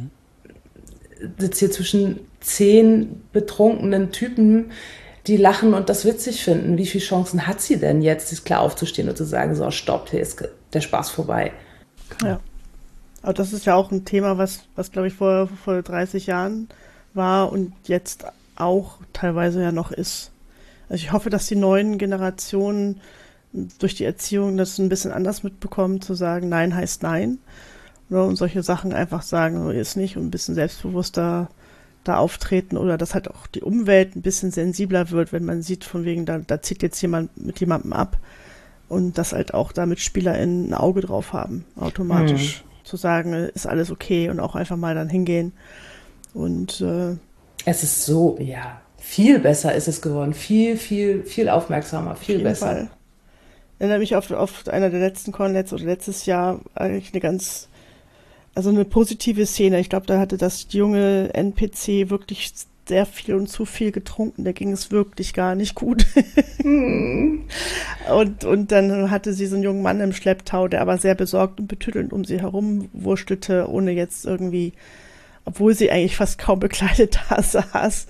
sitzt hier zwischen 10 betrunkenen Typen, die lachen und das witzig finden. Wie viele Chancen hat sie denn jetzt, ist klar aufzustehen und zu sagen, so, stopp, hier ist der Spaß vorbei. Ja. Aber das ist ja auch ein Thema, was glaube ich, vor 30 Jahren war und jetzt auch teilweise ja noch ist. Also ich hoffe, dass die neuen Generationen durch die Erziehung das ein bisschen anders mitbekommen, zu sagen, Nein heißt Nein. Und solche Sachen einfach sagen, so ist nicht, und ein bisschen selbstbewusster da auftreten, oder dass halt auch die Umwelt ein bisschen sensibler wird, wenn man sieht, von wegen, da zieht jetzt jemand mit jemandem ab, und dass halt auch da MitspielerInnen ein Auge drauf haben, automatisch. Zu sagen, ist alles okay, und auch einfach mal dann hingehen. Und es ist so, ja, viel besser ist es geworden, viel, viel, viel aufmerksamer, viel besser. Fall. Ich erinnere mich auf einer der letzten Con-Lets oder letztes Jahr eigentlich eine positive Szene. Ich glaube, da hatte das junge NPC wirklich sehr viel und zu viel getrunken. Da ging es wirklich gar nicht gut. Und dann hatte sie so einen jungen Mann im Schlepptau, der aber sehr besorgt und betüttelnd um sie herum wurstelte, ohne jetzt irgendwie, obwohl sie eigentlich fast kaum bekleidet da saß,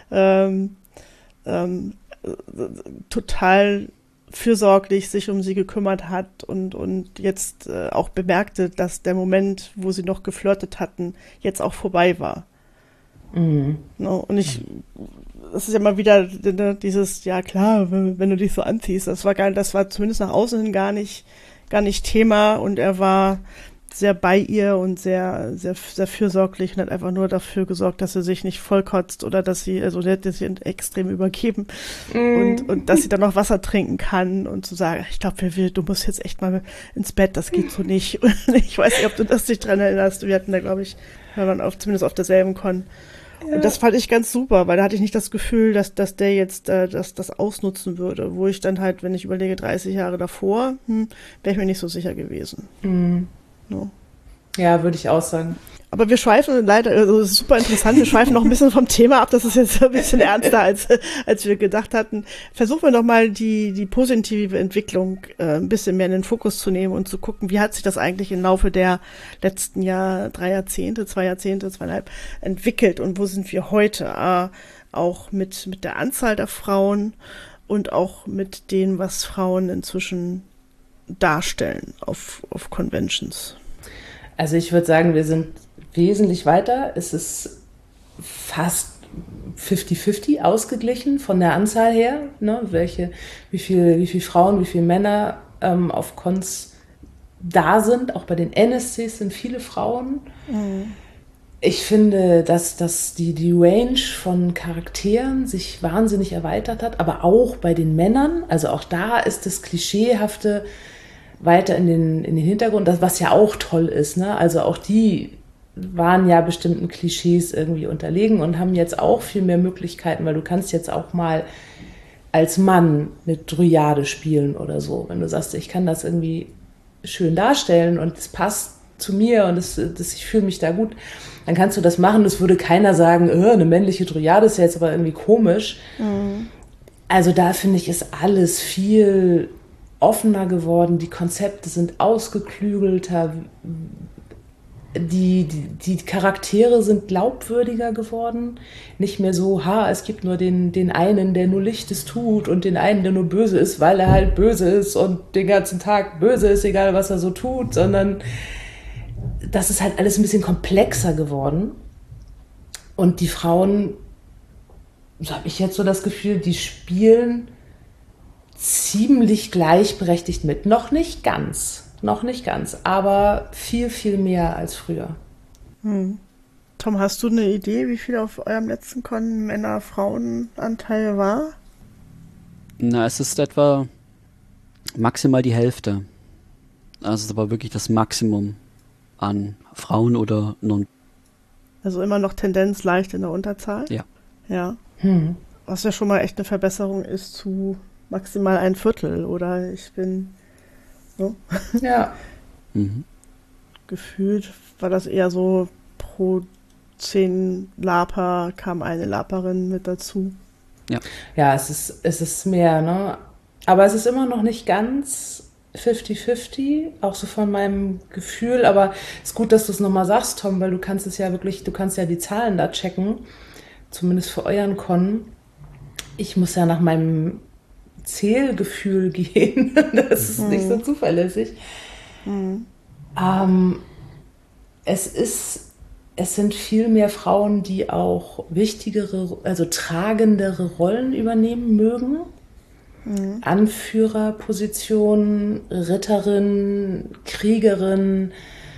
total fürsorglich sich um sie gekümmert hat und jetzt auch bemerkte, dass der Moment, wo sie noch geflirtet hatten, jetzt auch vorbei war. No, und das ist ja mal wieder dieses, ja klar, wenn du dich so anziehst, das war zumindest nach außen hin gar nicht Thema, und er war sehr bei ihr und sehr, sehr, sehr fürsorglich und hat einfach nur dafür gesorgt, dass sie sich nicht vollkotzt, oder dass sie, also der hat sich extrem übergeben, und dass sie dann noch Wasser trinken kann, und zu sagen, ich glaube, du musst jetzt echt mal ins Bett, das geht so nicht. Und ich weiß nicht, ob du dich dran erinnerst, wir hatten da, glaube ich, wir waren zumindest auf derselben Con. Ja. Und das fand ich ganz super, weil da hatte ich nicht das Gefühl, dass der jetzt das ausnutzen würde, wo ich dann halt, wenn ich überlege, 30 Jahre davor, wäre ich mir nicht so sicher gewesen. No. Ja, würde ich auch sagen. Aber wir schweifen leider, also das ist super interessant, wir schweifen noch ein bisschen vom Thema ab, das ist jetzt ein bisschen ernster, als wir gedacht hatten. Versuchen wir noch mal die positive Entwicklung ein bisschen mehr in den Fokus zu nehmen und zu gucken, wie hat sich das eigentlich im Laufe der letzten 2 Jahrzehnte, 2,5 entwickelt, und wo sind wir heute, auch mit der Anzahl der Frauen und auch mit dem, was Frauen inzwischen darstellen auf Conventions. Also ich würde sagen, wir sind wesentlich weiter. Es ist fast 50-50 ausgeglichen von der Anzahl her. Ne? Wie viele Frauen, wie viele Männer auf Cons da sind. Auch bei den NSCs sind viele Frauen. Ich finde, dass die Range von Charakteren sich wahnsinnig erweitert hat, aber auch bei den Männern. Also auch da ist das Klischeehafte weiter in den Hintergrund, das, was ja auch toll ist. Ne? Also auch die waren ja bestimmten Klischees irgendwie unterlegen und haben jetzt auch viel mehr Möglichkeiten, weil du kannst jetzt auch mal als Mann eine Dryade spielen oder so. Wenn du sagst, ich kann das irgendwie schön darstellen und es passt zu mir und ich fühle mich da gut, dann kannst du das machen. Das würde keiner sagen, eine männliche Dryade ist ja jetzt aber irgendwie komisch. Mhm. Also da finde ich, ist alles viel offener geworden. Die Konzepte sind ausgeklügelter. Die Charaktere sind glaubwürdiger geworden. Nicht mehr so, es gibt nur den einen, der nur Lichtes tut und den einen, der nur böse ist, weil er halt böse ist und den ganzen Tag böse ist, egal was er so tut, sondern das ist halt alles ein bisschen komplexer geworden. Und die Frauen, so habe ich jetzt so das Gefühl, die spielen ziemlich gleichberechtigt mit. Noch nicht ganz, aber viel, viel mehr als früher. Tom, hast du eine Idee, wie viel auf eurem letzten Con Männer-Frauen-Anteil war? Na, es ist etwa maximal die Hälfte. Also es war wirklich das Maximum an Frauen oder non. Also immer noch Tendenz leicht in der Unterzahl? Ja. Ja. Was ja schon mal echt eine Verbesserung ist zu maximal ein Viertel, oder? Ich bin so. Ja. Gefühlt war das eher so, pro 10 Laper kam eine Laperin mit dazu. Ja, es ist mehr, ne? Aber es ist immer noch nicht ganz 50-50, auch so von meinem Gefühl, aber es ist gut, dass du es nochmal sagst, Tom, weil du kannst ja die Zahlen da checken, zumindest für euren Con. Ich muss ja nach meinem Zählgefühl gehen, das ist nicht so zuverlässig. Es sind viel mehr Frauen, die auch wichtigere, also tragendere Rollen übernehmen mögen. Anführerposition, Ritterin, Kriegerin.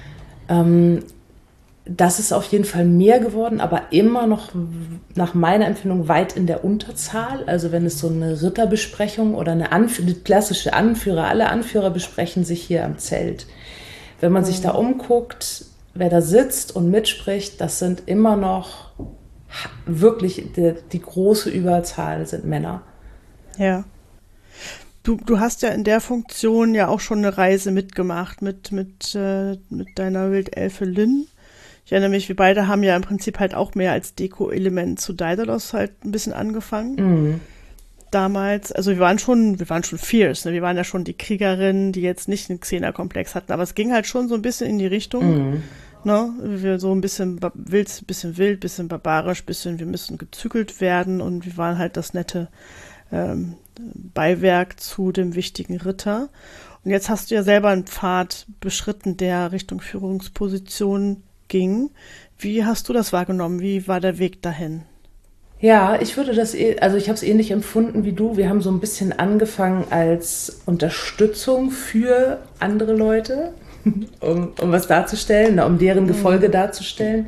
Das ist auf jeden Fall mehr geworden, aber immer noch nach meiner Empfindung weit in der Unterzahl. Also wenn es so eine Ritterbesprechung oder eine klassische Anführer, alle Anführer besprechen sich hier am Zelt. Wenn man sich da umguckt, wer da sitzt und mitspricht, das sind immer noch wirklich die große Überzahl sind Männer. Ja. Du hast ja in der Funktion ja auch schon eine Reise mitgemacht mit deiner Wildelfe Lynn. Ich erinnere mich, wir beide haben ja im Prinzip halt auch mehr als Deko-Element zu Daedalus halt ein bisschen angefangen. Damals, also wir waren schon fierce, ne? Wir waren ja schon die Kriegerinnen, die jetzt nicht einen Xena-Komplex hatten, aber es ging halt schon so ein bisschen in die Richtung, ne? Wir so ein bisschen wild, bisschen barbarisch, wir müssen gezügelt werden und wir waren halt das nette Beiwerk zu dem wichtigen Ritter. Und jetzt hast du ja selber einen Pfad beschritten, der Richtung Führungsposition ging. Wie hast du das wahrgenommen? Wie war der Weg dahin? Ja, ich habe es ähnlich empfunden wie du. Wir haben so ein bisschen angefangen als Unterstützung für andere Leute, um was darzustellen, um deren Gefolge darzustellen.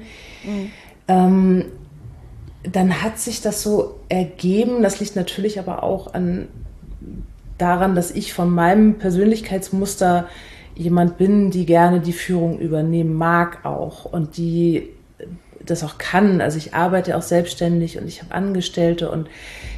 Dann hat sich das so ergeben, das liegt natürlich aber auch daran, dass ich von meinem Persönlichkeitsmuster jemand bin, die gerne die Führung übernehmen mag auch und die das auch kann. Also ich arbeite auch selbstständig und ich habe Angestellte und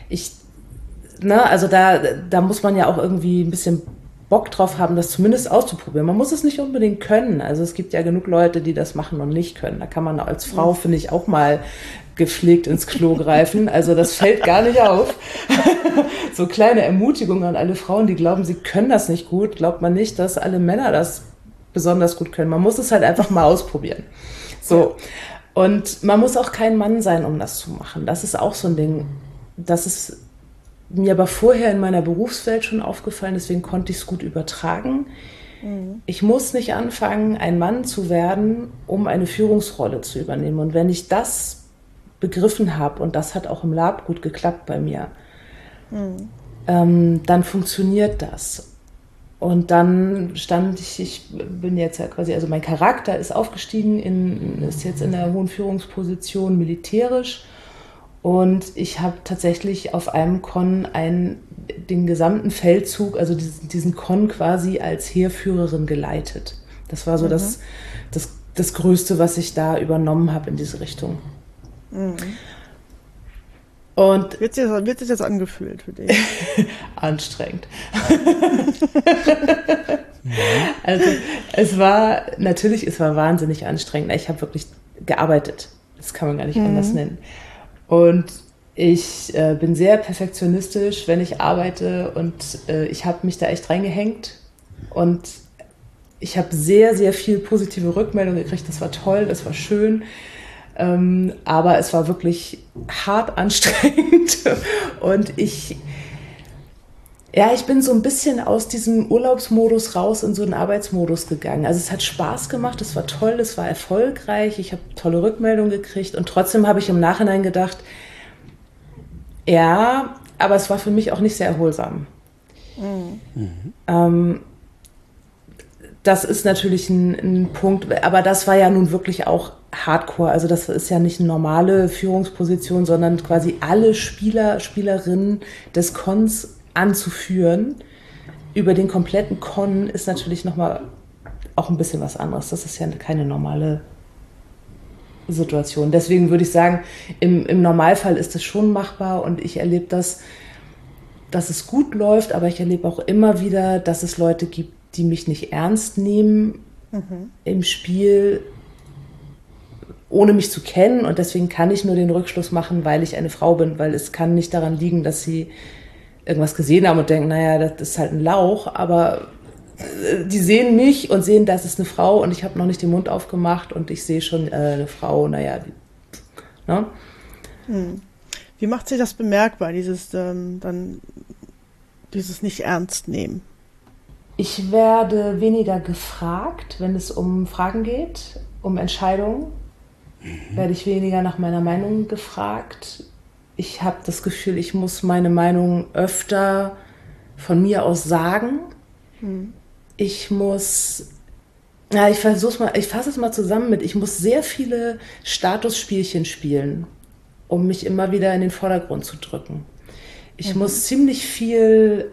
also da muss man ja auch irgendwie ein bisschen Bock drauf haben, das zumindest auszuprobieren. Man muss es nicht unbedingt können. Also es gibt ja genug Leute, die das machen und nicht können. Da kann man als Frau, finde ich, auch mal gepflegt ins Klo greifen. Also das fällt gar nicht auf. So kleine Ermutigung an alle Frauen, die glauben, sie können das nicht gut. Glaubt man nicht, dass alle Männer das besonders gut können. Man muss es halt einfach mal ausprobieren. So. Und man muss auch kein Mann sein, um das zu machen. Das ist auch so ein Ding. Das ist mir aber vorher in meiner Berufswelt schon aufgefallen, deswegen konnte ich es gut übertragen. Ich muss nicht anfangen, ein Mann zu werden, um eine Führungsrolle zu übernehmen. Und wenn ich das begriffen habe, und das hat auch im Lab gut geklappt bei mir, dann funktioniert das. Und dann ich bin jetzt ja quasi, also mein Charakter ist aufgestiegen, ist jetzt in der hohen Führungsposition militärisch. Und ich habe tatsächlich auf einem Con den gesamten Feldzug, also diesen Con quasi als Heerführerin geleitet. Das war so das Größte, was ich da übernommen habe in diese Richtung. Mhm. Und wird sich das angefühlt für dich? Anstrengend. Also es war wahnsinnig anstrengend. Ich habe wirklich gearbeitet. Das kann man gar nicht anders nennen. Und ich bin sehr perfektionistisch, wenn ich arbeite, und ich habe mich da echt reingehängt. Und ich habe sehr, sehr viel positive Rückmeldung gekriegt. Das war toll, das war schön. Aber es war wirklich hart anstrengend. Und ich bin so ein bisschen aus diesem Urlaubsmodus raus in so einen Arbeitsmodus gegangen. Also es hat Spaß gemacht, es war toll, es war erfolgreich, ich habe tolle Rückmeldungen gekriegt, und trotzdem habe ich im Nachhinein gedacht, ja, aber es war für mich auch nicht sehr erholsam. Das ist natürlich ein Punkt, aber das war ja nun wirklich auch Hardcore. Also das ist ja nicht eine normale Führungsposition, sondern quasi alle Spielerinnen des Cons anzuführen über den kompletten Con ist natürlich nochmal auch ein bisschen was anderes. Das ist ja keine normale Situation. Deswegen würde ich sagen, im Normalfall ist es schon machbar, und ich erlebe das, dass es gut läuft, aber ich erlebe auch immer wieder, dass es Leute gibt, die mich nicht ernst nehmen im Spiel, ohne mich zu kennen, und deswegen kann ich nur den Rückschluss machen, weil ich eine Frau bin, weil es kann nicht daran liegen, dass sie irgendwas gesehen haben und denken, naja, das ist halt ein Lauch, aber die sehen mich und sehen, das ist eine Frau, und ich habe noch nicht den Mund aufgemacht und ich sehe schon eine Frau, naja, ne? Wie macht sich das bemerkbar, dieses nicht ernst nehmen? Ich werde weniger gefragt, wenn es um Fragen geht, um Entscheidungen. Werde ich weniger nach meiner Meinung gefragt. Ich habe das Gefühl, ich muss meine Meinung öfter von mir aus sagen. Ich fasse es mal zusammen ich muss sehr viele Statusspielchen spielen, um mich immer wieder in den Vordergrund zu drücken. Ich muss ziemlich viel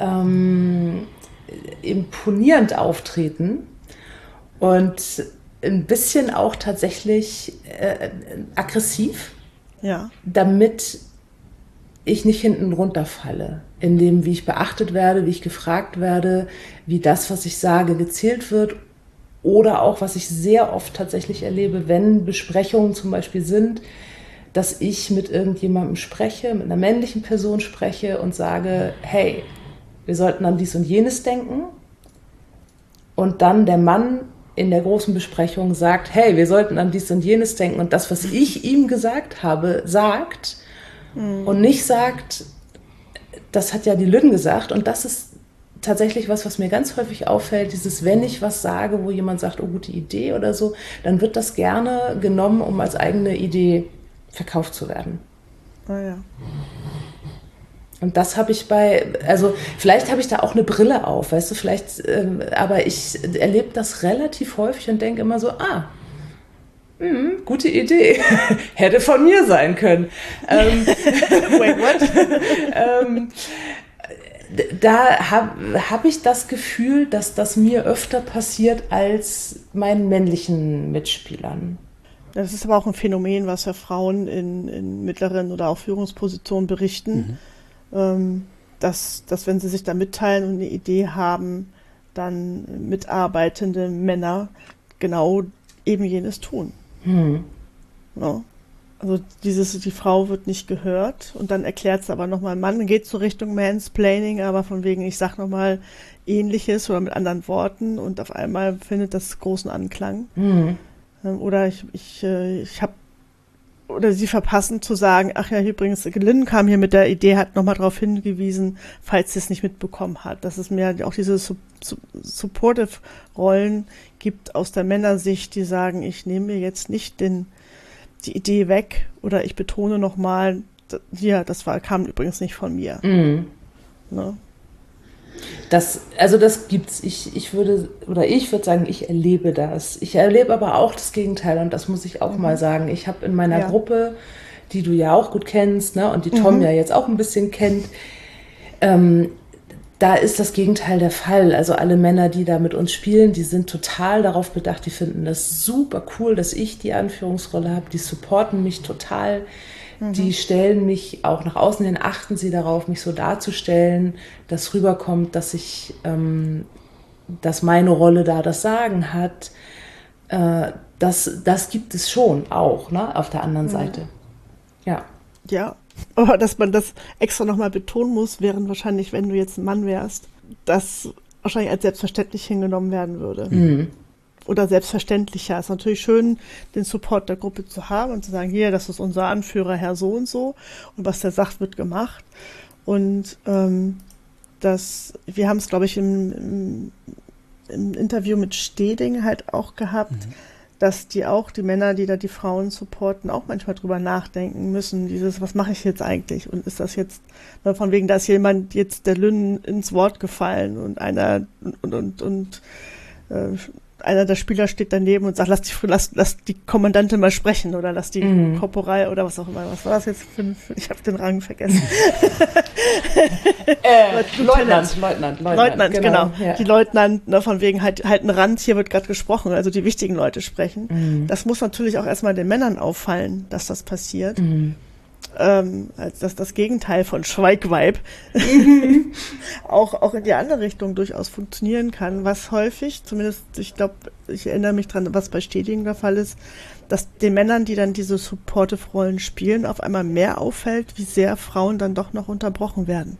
imponierend auftreten und ein bisschen auch tatsächlich aggressiv, ja, damit ich nicht hinten runterfalle, in dem, wie ich beachtet werde, wie ich gefragt werde, wie das, was ich sage, gezählt wird, oder auch, was ich sehr oft tatsächlich erlebe, wenn Besprechungen zum Beispiel sind, dass ich mit irgendjemandem spreche, mit einer männlichen Person spreche und sage, hey, wir sollten an dies und jenes denken, und dann der Mann in der großen Besprechung sagt, hey, wir sollten an dies und jenes denken, und das, was ich ihm gesagt habe, sagt und nicht sagt, das hat ja die Lynn gesagt, und das ist tatsächlich was mir ganz häufig auffällt, wenn ich was sage, wo jemand sagt, oh, gute Idee oder so, dann wird das gerne genommen, um als eigene Idee verkauft zu werden. Oh ja. Und das habe ich vielleicht habe ich da auch eine Brille auf, weißt du, vielleicht, aber ich erlebe das relativ häufig und denke immer so, gute Idee, hätte von mir sein können. Wait, what? Da hab ich das Gefühl, dass das mir öfter passiert als meinen männlichen Mitspielern. Das ist aber auch ein Phänomen, was ja Frauen in mittleren oder auch Führungspositionen berichten, dass wenn sie sich da mitteilen und eine Idee haben, dann mitarbeitende Männer genau eben jenes tun. Ja. Also die Frau wird nicht gehört, und dann erklärt es aber nochmal, Mann geht so Richtung Mansplaining, aber von wegen, ich sag nochmal Ähnliches oder mit anderen Worten, und auf einmal findet das großen Anklang. Oder oder sie verpassen zu sagen, ach ja, übrigens, Lynn kam hier mit der Idee, hat nochmal darauf hingewiesen, falls sie es nicht mitbekommen hat, dass es mehr auch diese Supportive-Rollen gibt aus der Männersicht, die sagen, ich nehme mir jetzt nicht die Idee weg, oder ich betone nochmal, kam übrigens nicht von mir. Ne? Das gibt's. Ich würde sagen, ich erlebe das. Ich erlebe aber auch das Gegenteil und das muss ich auch mal sagen. Ich habe in meiner Gruppe, die du ja auch gut kennst, ne, und die Tom ja jetzt auch ein bisschen kennt, da ist das Gegenteil der Fall. Also alle Männer, die da mit uns spielen, die sind total darauf bedacht, die finden das super cool, dass ich die Anführungsrolle habe, die supporten mich total. Die stellen mich auch nach außen hin, achten sie darauf, mich so darzustellen, dass rüberkommt, dass dass meine Rolle da das Sagen hat. Das gibt es schon auch, ne, auf der anderen Seite. Ja. Ja, aber dass man das extra nochmal betonen muss, während wahrscheinlich, wenn du jetzt ein Mann wärst, das wahrscheinlich als selbstverständlich hingenommen werden würde. Mhm. Oder selbstverständlicher. Es ist natürlich schön, den Support der Gruppe zu haben und zu sagen, hier, das ist unser Anführer, Herr so und so. Und was der sagt, wird gemacht. Und wir haben es, glaube ich, im Interview mit Steding halt auch gehabt, dass die Männer, die da die Frauen supporten, auch manchmal drüber nachdenken müssen, was mache ich jetzt eigentlich? Und ist das jetzt, von wegen, da ist jemand jetzt der Lynn ins Wort gefallen und einer der Spieler steht daneben und sagt, lass die Kommandantin mal sprechen oder lass die Korporal oder was auch immer. Was war das jetzt ich habe den Rang vergessen. Leutnant, genau. Ja. Die Leutnant, ne, von wegen halt ein Rand, hier wird gerade gesprochen, also die wichtigen Leute sprechen. Das muss natürlich auch erstmal den Männern auffallen, dass das passiert. Als das Gegenteil von Schweigweib auch in die andere Richtung durchaus funktionieren kann, was häufig, zumindest, ich glaube, ich erinnere mich dran, was bei Steding der Fall ist, dass den Männern, die dann diese Supportive-Rollen spielen, auf einmal mehr auffällt, wie sehr Frauen dann doch noch unterbrochen werden.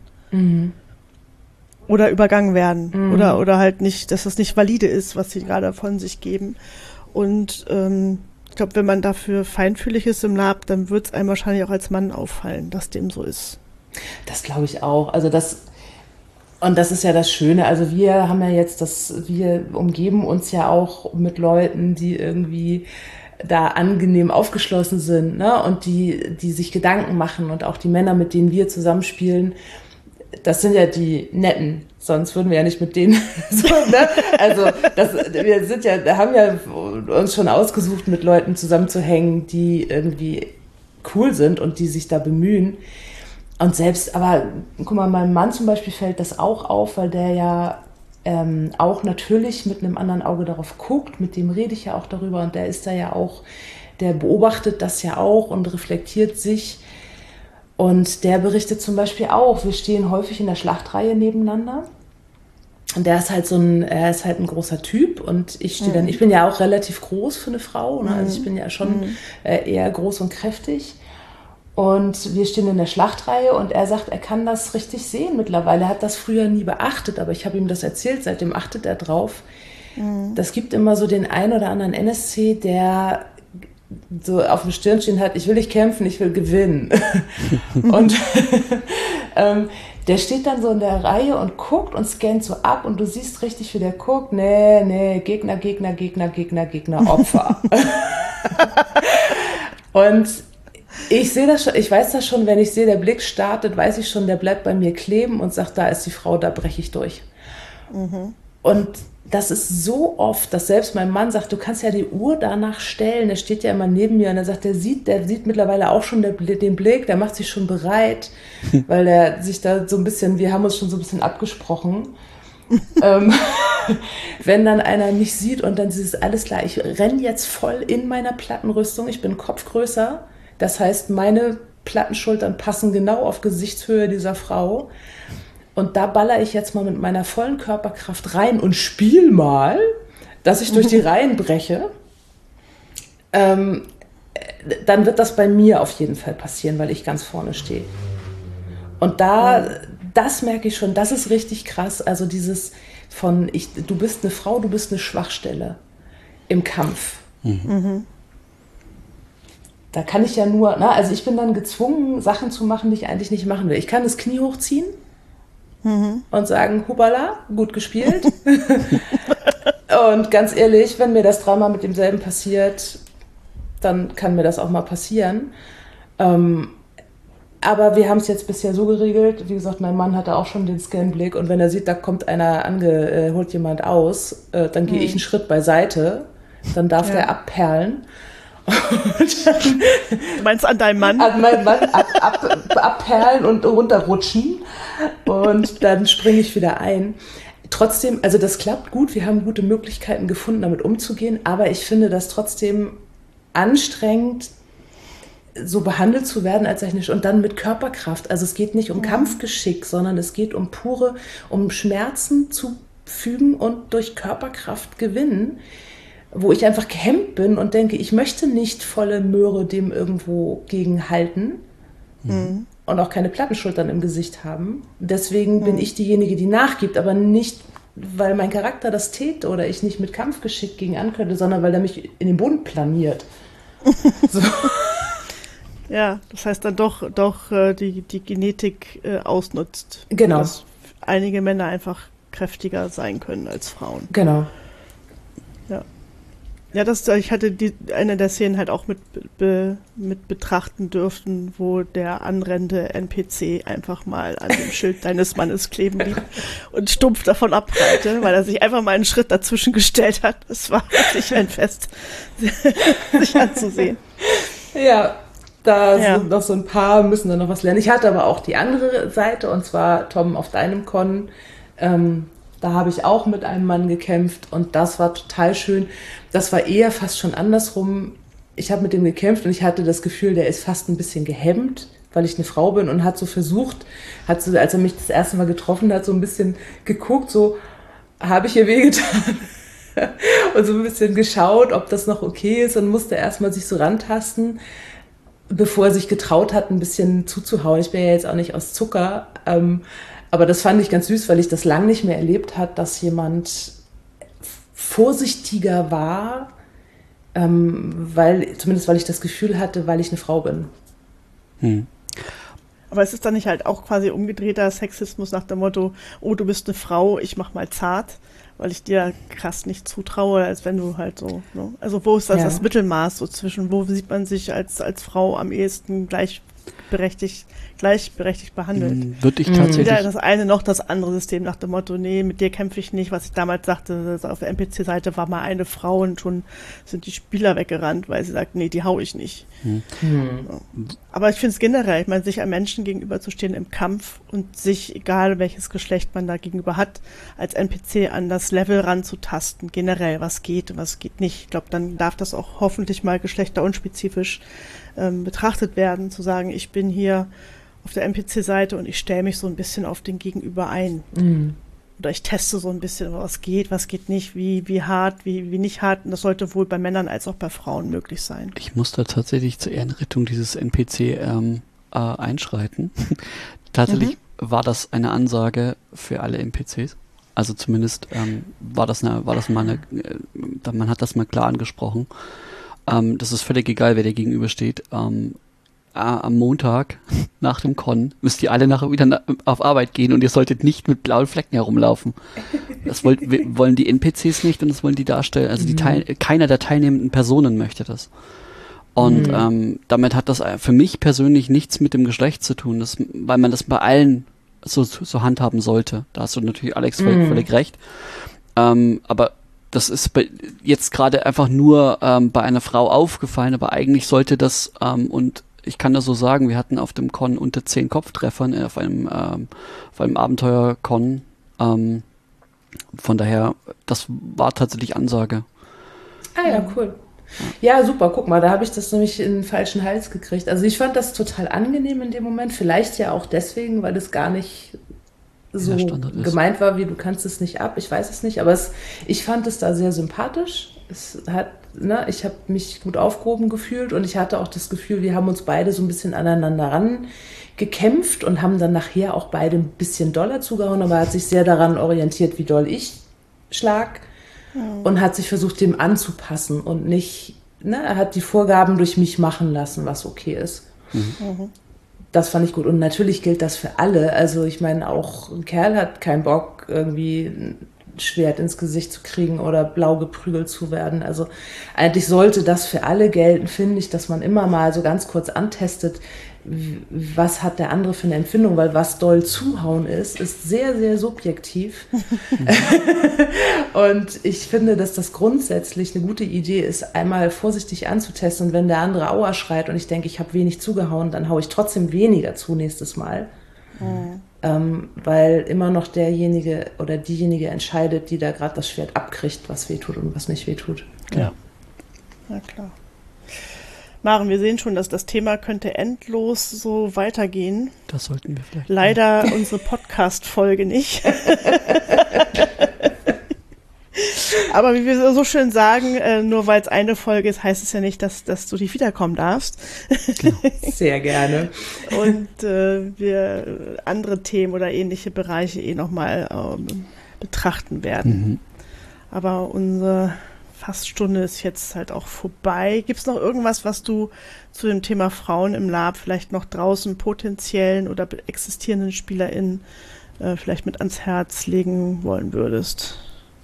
Oder übergangen werden. Oder halt nicht, dass das nicht valide ist, was sie gerade von sich geben. Und ich glaube, wenn man dafür feinfühlig ist im Lab, dann wird es einem wahrscheinlich auch als Mann auffallen, dass dem so ist. Das glaube ich auch. Also und das ist ja das Schöne. Also wir haben ja jetzt wir umgeben uns ja auch mit Leuten, die irgendwie da angenehm aufgeschlossen sind, ne? Und die sich Gedanken machen und auch die Männer, mit denen wir zusammenspielen, das sind ja die Netten, sonst würden wir ja nicht mit denen so, ne? Also wir haben ja uns schon ausgesucht, mit Leuten zusammenzuhängen, die irgendwie cool sind und die sich da bemühen. Aber guck mal, meinem Mann zum Beispiel fällt das auch auf, weil der ja auch natürlich mit einem anderen Auge darauf guckt, mit dem rede ich ja auch darüber und der ist da ja auch, der beobachtet das ja auch und reflektiert sich. Und der berichtet zum Beispiel auch, wir stehen häufig in der Schlachtreihe nebeneinander. Und er ist halt ein großer Typ und ich bin ja auch relativ groß für eine Frau, ne? Also ich bin ja schon eher groß und kräftig. Und wir stehen in der Schlachtreihe und er sagt, er kann das richtig sehen mittlerweile. Er hat das früher nie beachtet, aber ich habe ihm das erzählt, seitdem achtet er drauf. Das gibt immer so den einen oder anderen NSC, der so auf dem Stirn stehen hat, ich will nicht kämpfen, ich will gewinnen. Und der steht dann so in der Reihe und guckt und scannt so ab und du siehst richtig, wie der guckt, nee, Gegner, Opfer. Und ich sehe das schon, ich weiß das schon, wenn ich sehe, der Blick startet, weiß ich schon, der bleibt bei mir kleben und sagt, da ist die Frau, da breche ich durch. Und das ist so oft, dass selbst mein Mann sagt, du kannst ja die Uhr danach stellen, der steht ja immer neben mir und er sagt, der sieht mittlerweile auch schon den Blick, der macht sich schon bereit, weil er sich da so ein bisschen, wir haben uns schon so ein bisschen abgesprochen. Wenn dann einer mich sieht und dann ist es alles klar, ich renne jetzt voll in meiner Plattenrüstung, ich bin kopfgrößer, das heißt, meine Plattenschultern passen genau auf Gesichtshöhe dieser Frau. Und da baller ich jetzt mal mit meiner vollen Körperkraft rein und spiel mal, dass ich durch die Reihen breche. Dann wird das bei mir auf jeden Fall passieren, weil ich ganz vorne stehe. Und das merke ich schon, das ist richtig krass. Also dieses du bist eine Frau, du bist eine Schwachstelle im Kampf. Da kann ich ja nur, also ich bin dann gezwungen, Sachen zu machen, die ich eigentlich nicht machen will. Ich kann das Knie hochziehen und sagen, hubala, gut gespielt. Und ganz ehrlich, wenn mir das 3-mal mit demselben passiert, dann kann mir das auch mal passieren. Aber wir haben es jetzt bisher so geregelt, wie gesagt, mein Mann hatte auch schon den Scanblick und wenn er sieht, da kommt holt jemand aus, dann gehe ich einen Schritt beiseite, dann darf der abperlen. Und dann, du meinst an deinem Mann? An meinem Mann abperlen und runterrutschen und dann springe ich wieder ein. Trotzdem, also das klappt gut, wir haben gute Möglichkeiten gefunden, damit umzugehen, aber ich finde das trotzdem anstrengend, so behandelt zu werden als technisch und dann mit Körperkraft. Also es geht nicht um Kampfgeschick, sondern es geht um Schmerzen zufügen und durch Körperkraft gewinnen, wo ich einfach gehemmt bin und denke, ich möchte nicht volle Möhre dem irgendwo gegenhalten und auch keine Plattenschultern im Gesicht haben. Deswegen bin ich diejenige, die nachgibt, aber nicht, weil mein Charakter das täte oder ich nicht mit Kampfgeschick gegen ankönnte, sondern weil er mich in den Boden planiert. So. Ja, das heißt dann doch die Genetik ausnutzt. Genau. Dass einige Männer einfach kräftiger sein können als Frauen. Genau. Ja, ich hatte eine der Szenen halt auch mit betrachten dürfen, wo der anrennende NPC einfach mal an dem Schild deines Mannes kleben blieb und stumpf davon abprallte, weil er sich einfach mal einen Schritt dazwischen gestellt hat. Es war wirklich ein Fest, sich anzusehen. Ja. Sind noch so ein paar, müssen da noch was lernen. Ich hatte aber auch die andere Seite, und zwar, Tom, auf deinem Con, da habe ich auch mit einem Mann gekämpft und das war total schön. Das war eher fast schon andersrum. Ich habe mit dem gekämpft und ich hatte das Gefühl, der ist fast ein bisschen gehemmt, weil ich eine Frau bin und hat so versucht, als er mich das erste Mal getroffen hat, so ein bisschen geguckt, so, habe ich ihr wehgetan? Und so ein bisschen geschaut, ob das noch okay ist und musste erstmal sich so rantasten, bevor er sich getraut hat, ein bisschen zuzuhauen. Ich bin ja jetzt auch nicht aus Zucker, aber das fand ich ganz süß, weil ich das lang nicht mehr erlebt habe, dass jemand vorsichtiger war, zumindest weil ich das Gefühl hatte, weil ich eine Frau bin. Aber es ist dann nicht halt auch quasi umgedrehter Sexismus nach dem Motto, oh, du bist eine Frau, ich mach mal zart, weil ich dir krass nicht zutraue, als wenn du halt so, ne? Also wo ist das Mittelmaß so zwischen, wo sieht man sich als Frau am ehesten gleichberechtigt behandelt? Würde ich tatsächlich... Weder das eine noch das andere System nach dem Motto, nee, mit dir kämpfe ich nicht. Was ich damals sagte, also auf der NPC-Seite war mal eine Frau und schon sind die Spieler weggerannt, weil sie sagt, nee, die hau ich nicht. So. Aber ich finde es generell, ich meine, sich einem Menschen gegenüberzustehen im Kampf und sich, egal welches Geschlecht man da gegenüber hat, als NPC an das Level ranzutasten, generell, was geht und was geht nicht. Ich glaube, dann darf das auch hoffentlich mal geschlechterunspezifisch betrachtet werden, zu sagen, ich bin hier auf der NPC-Seite und ich stelle mich so ein bisschen auf den Gegenüber ein. Oder ich teste so ein bisschen, was geht nicht, wie hart, wie nicht hart. Und das sollte wohl bei Männern als auch bei Frauen möglich sein. Ich muss da tatsächlich zur Ehrenrettung dieses NPC einschreiten. Tatsächlich war das eine Ansage für alle NPCs. Also zumindest man hat das mal klar angesprochen. Das ist völlig egal, wer dir gegenübersteht. Am Montag nach dem Con müsst ihr alle nachher wieder auf Arbeit gehen und ihr solltet nicht mit blauen Flecken herumlaufen. Das wollen die NPCs nicht und das wollen die Darsteller, also keiner der teilnehmenden Personen möchte das. Und damit hat das für mich persönlich nichts mit dem Geschlecht zu tun, weil man das bei allen so handhaben sollte. Da hast du natürlich, Alex, völlig recht. Aber das ist jetzt gerade einfach nur bei einer Frau aufgefallen, aber eigentlich sollte das, und ich kann das so sagen, wir hatten auf dem Con unter 10 Kopftreffern auf einem Abenteuer-Con. Von daher, das war tatsächlich Ansage. Ah ja, cool. Ja, super, guck mal, da habe ich das nämlich in den falschen Hals gekriegt. Also ich fand das total angenehm in dem Moment, vielleicht ja auch deswegen, weil es gar nicht so gemeint war, wie du kannst es nicht ab, ich weiß es nicht, aber ich fand es da sehr sympathisch. Ich habe mich gut aufgehoben gefühlt und ich hatte auch das Gefühl, wir haben uns beide so ein bisschen aneinander ran gekämpft und haben dann nachher auch beide ein bisschen doller zugehauen, aber er hat sich sehr daran orientiert, wie doll ich schlag und hat sich versucht, dem anzupassen und nicht, er hat die Vorgaben durch mich machen lassen, was okay ist. Das fand ich gut und natürlich gilt das für alle, also ich meine, auch ein Kerl hat keinen Bock, irgendwie ein Schwert ins Gesicht zu kriegen oder blau geprügelt zu werden. Also eigentlich sollte das für alle gelten, finde ich, dass man immer mal so ganz kurz antestet, was hat der andere für eine Empfindung, weil was doll zuhauen ist sehr, sehr subjektiv. Und ich finde, dass das grundsätzlich eine gute Idee ist, einmal vorsichtig anzutesten. Und wenn der andere Aua schreit und ich denke, ich habe wenig zugehauen, dann haue ich trotzdem weniger zu nächstes Mal. Weil immer noch derjenige oder diejenige entscheidet, die da gerade das Schwert abkriegt, was wehtut und was nicht wehtut. Ja, na klar. Maren, wir sehen schon, dass das Thema könnte endlos so weitergehen. Das sollten wir vielleicht. Leider unsere Podcast-Folge nicht. Aber wie wir so schön sagen, nur weil es eine Folge ist, heißt es ja nicht, dass du nicht wiederkommen darfst. Genau. Sehr gerne. Und wir andere Themen oder ähnliche Bereiche nochmal betrachten werden. Aber unsere Faststunde ist jetzt halt auch vorbei. Gibt es noch irgendwas, was du zu dem Thema Frauen im Lab vielleicht noch draußen potenziellen oder existierenden SpielerInnen vielleicht mit ans Herz legen wollen würdest?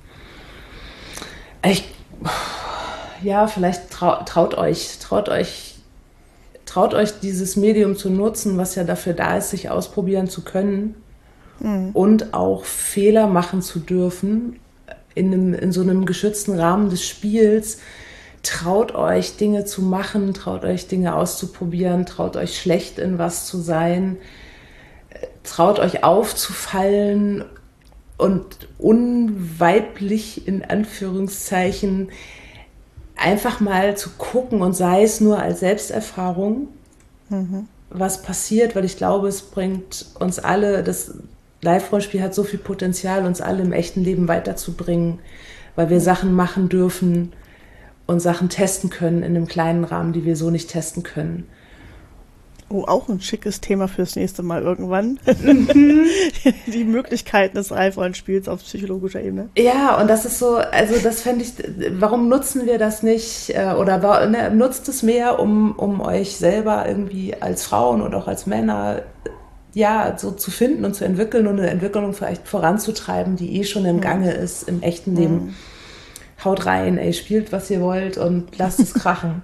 Vielleicht traut euch dieses Medium zu nutzen, was ja dafür da ist, sich ausprobieren zu können und auch Fehler machen zu dürfen in so einem geschützten Rahmen des Spiels. Traut euch, Dinge zu machen, traut euch, Dinge auszuprobieren, traut euch, schlecht in was zu sein, traut euch aufzufallen und unweiblich in Anführungszeichen einfach mal zu gucken und sei es nur als Selbsterfahrung, was passiert, weil ich glaube, es bringt uns alle, das Live-Rollenspiel hat so viel Potenzial, uns alle im echten Leben weiterzubringen, weil wir Sachen machen dürfen und Sachen testen können in einem kleinen Rahmen, die wir so nicht testen können. Oh, auch ein schickes Thema fürs nächste Mal irgendwann. Die Möglichkeiten des Live-Rollenspiels auf psychologischer Ebene. Ja, und das ist so, also das fände ich, warum nutzen wir das nicht oder nutzt es mehr, um euch selber irgendwie als Frauen und auch als Männer so zu finden und zu entwickeln und eine Entwicklung vielleicht voranzutreiben, die schon im Gange ist im echten Leben. Haut rein, spielt, was ihr wollt und lasst es krachen.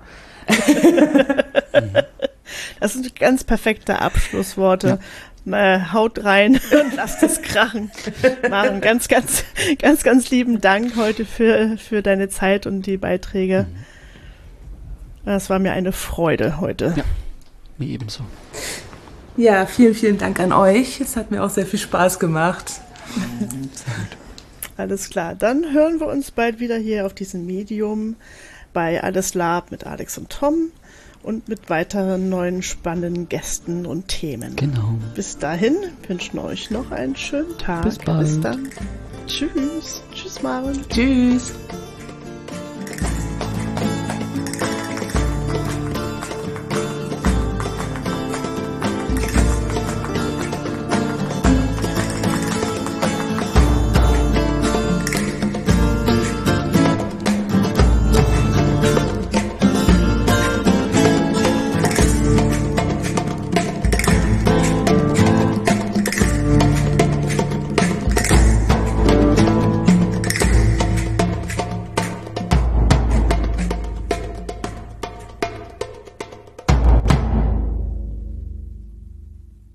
Das sind ganz perfekte Abschlussworte. Ja. Haut rein und lasst es krachen. Maren, ganz, ganz, ganz, ganz lieben Dank heute für deine Zeit und die Beiträge. Das war mir eine Freude heute. Ja, mir ebenso. Ja, vielen, vielen Dank an euch. Es hat mir auch sehr viel Spaß gemacht. Sehr gut. Alles klar. Dann hören wir uns bald wieder hier auf diesem Medium bei Alles Lab mit Alex und Tom und mit weiteren neuen spannenden Gästen und Themen. Genau. Bis dahin wünschen euch noch einen schönen Tag. Bis bald. Bis dann. Tschüss. Tschüss, Maren. Tschüss.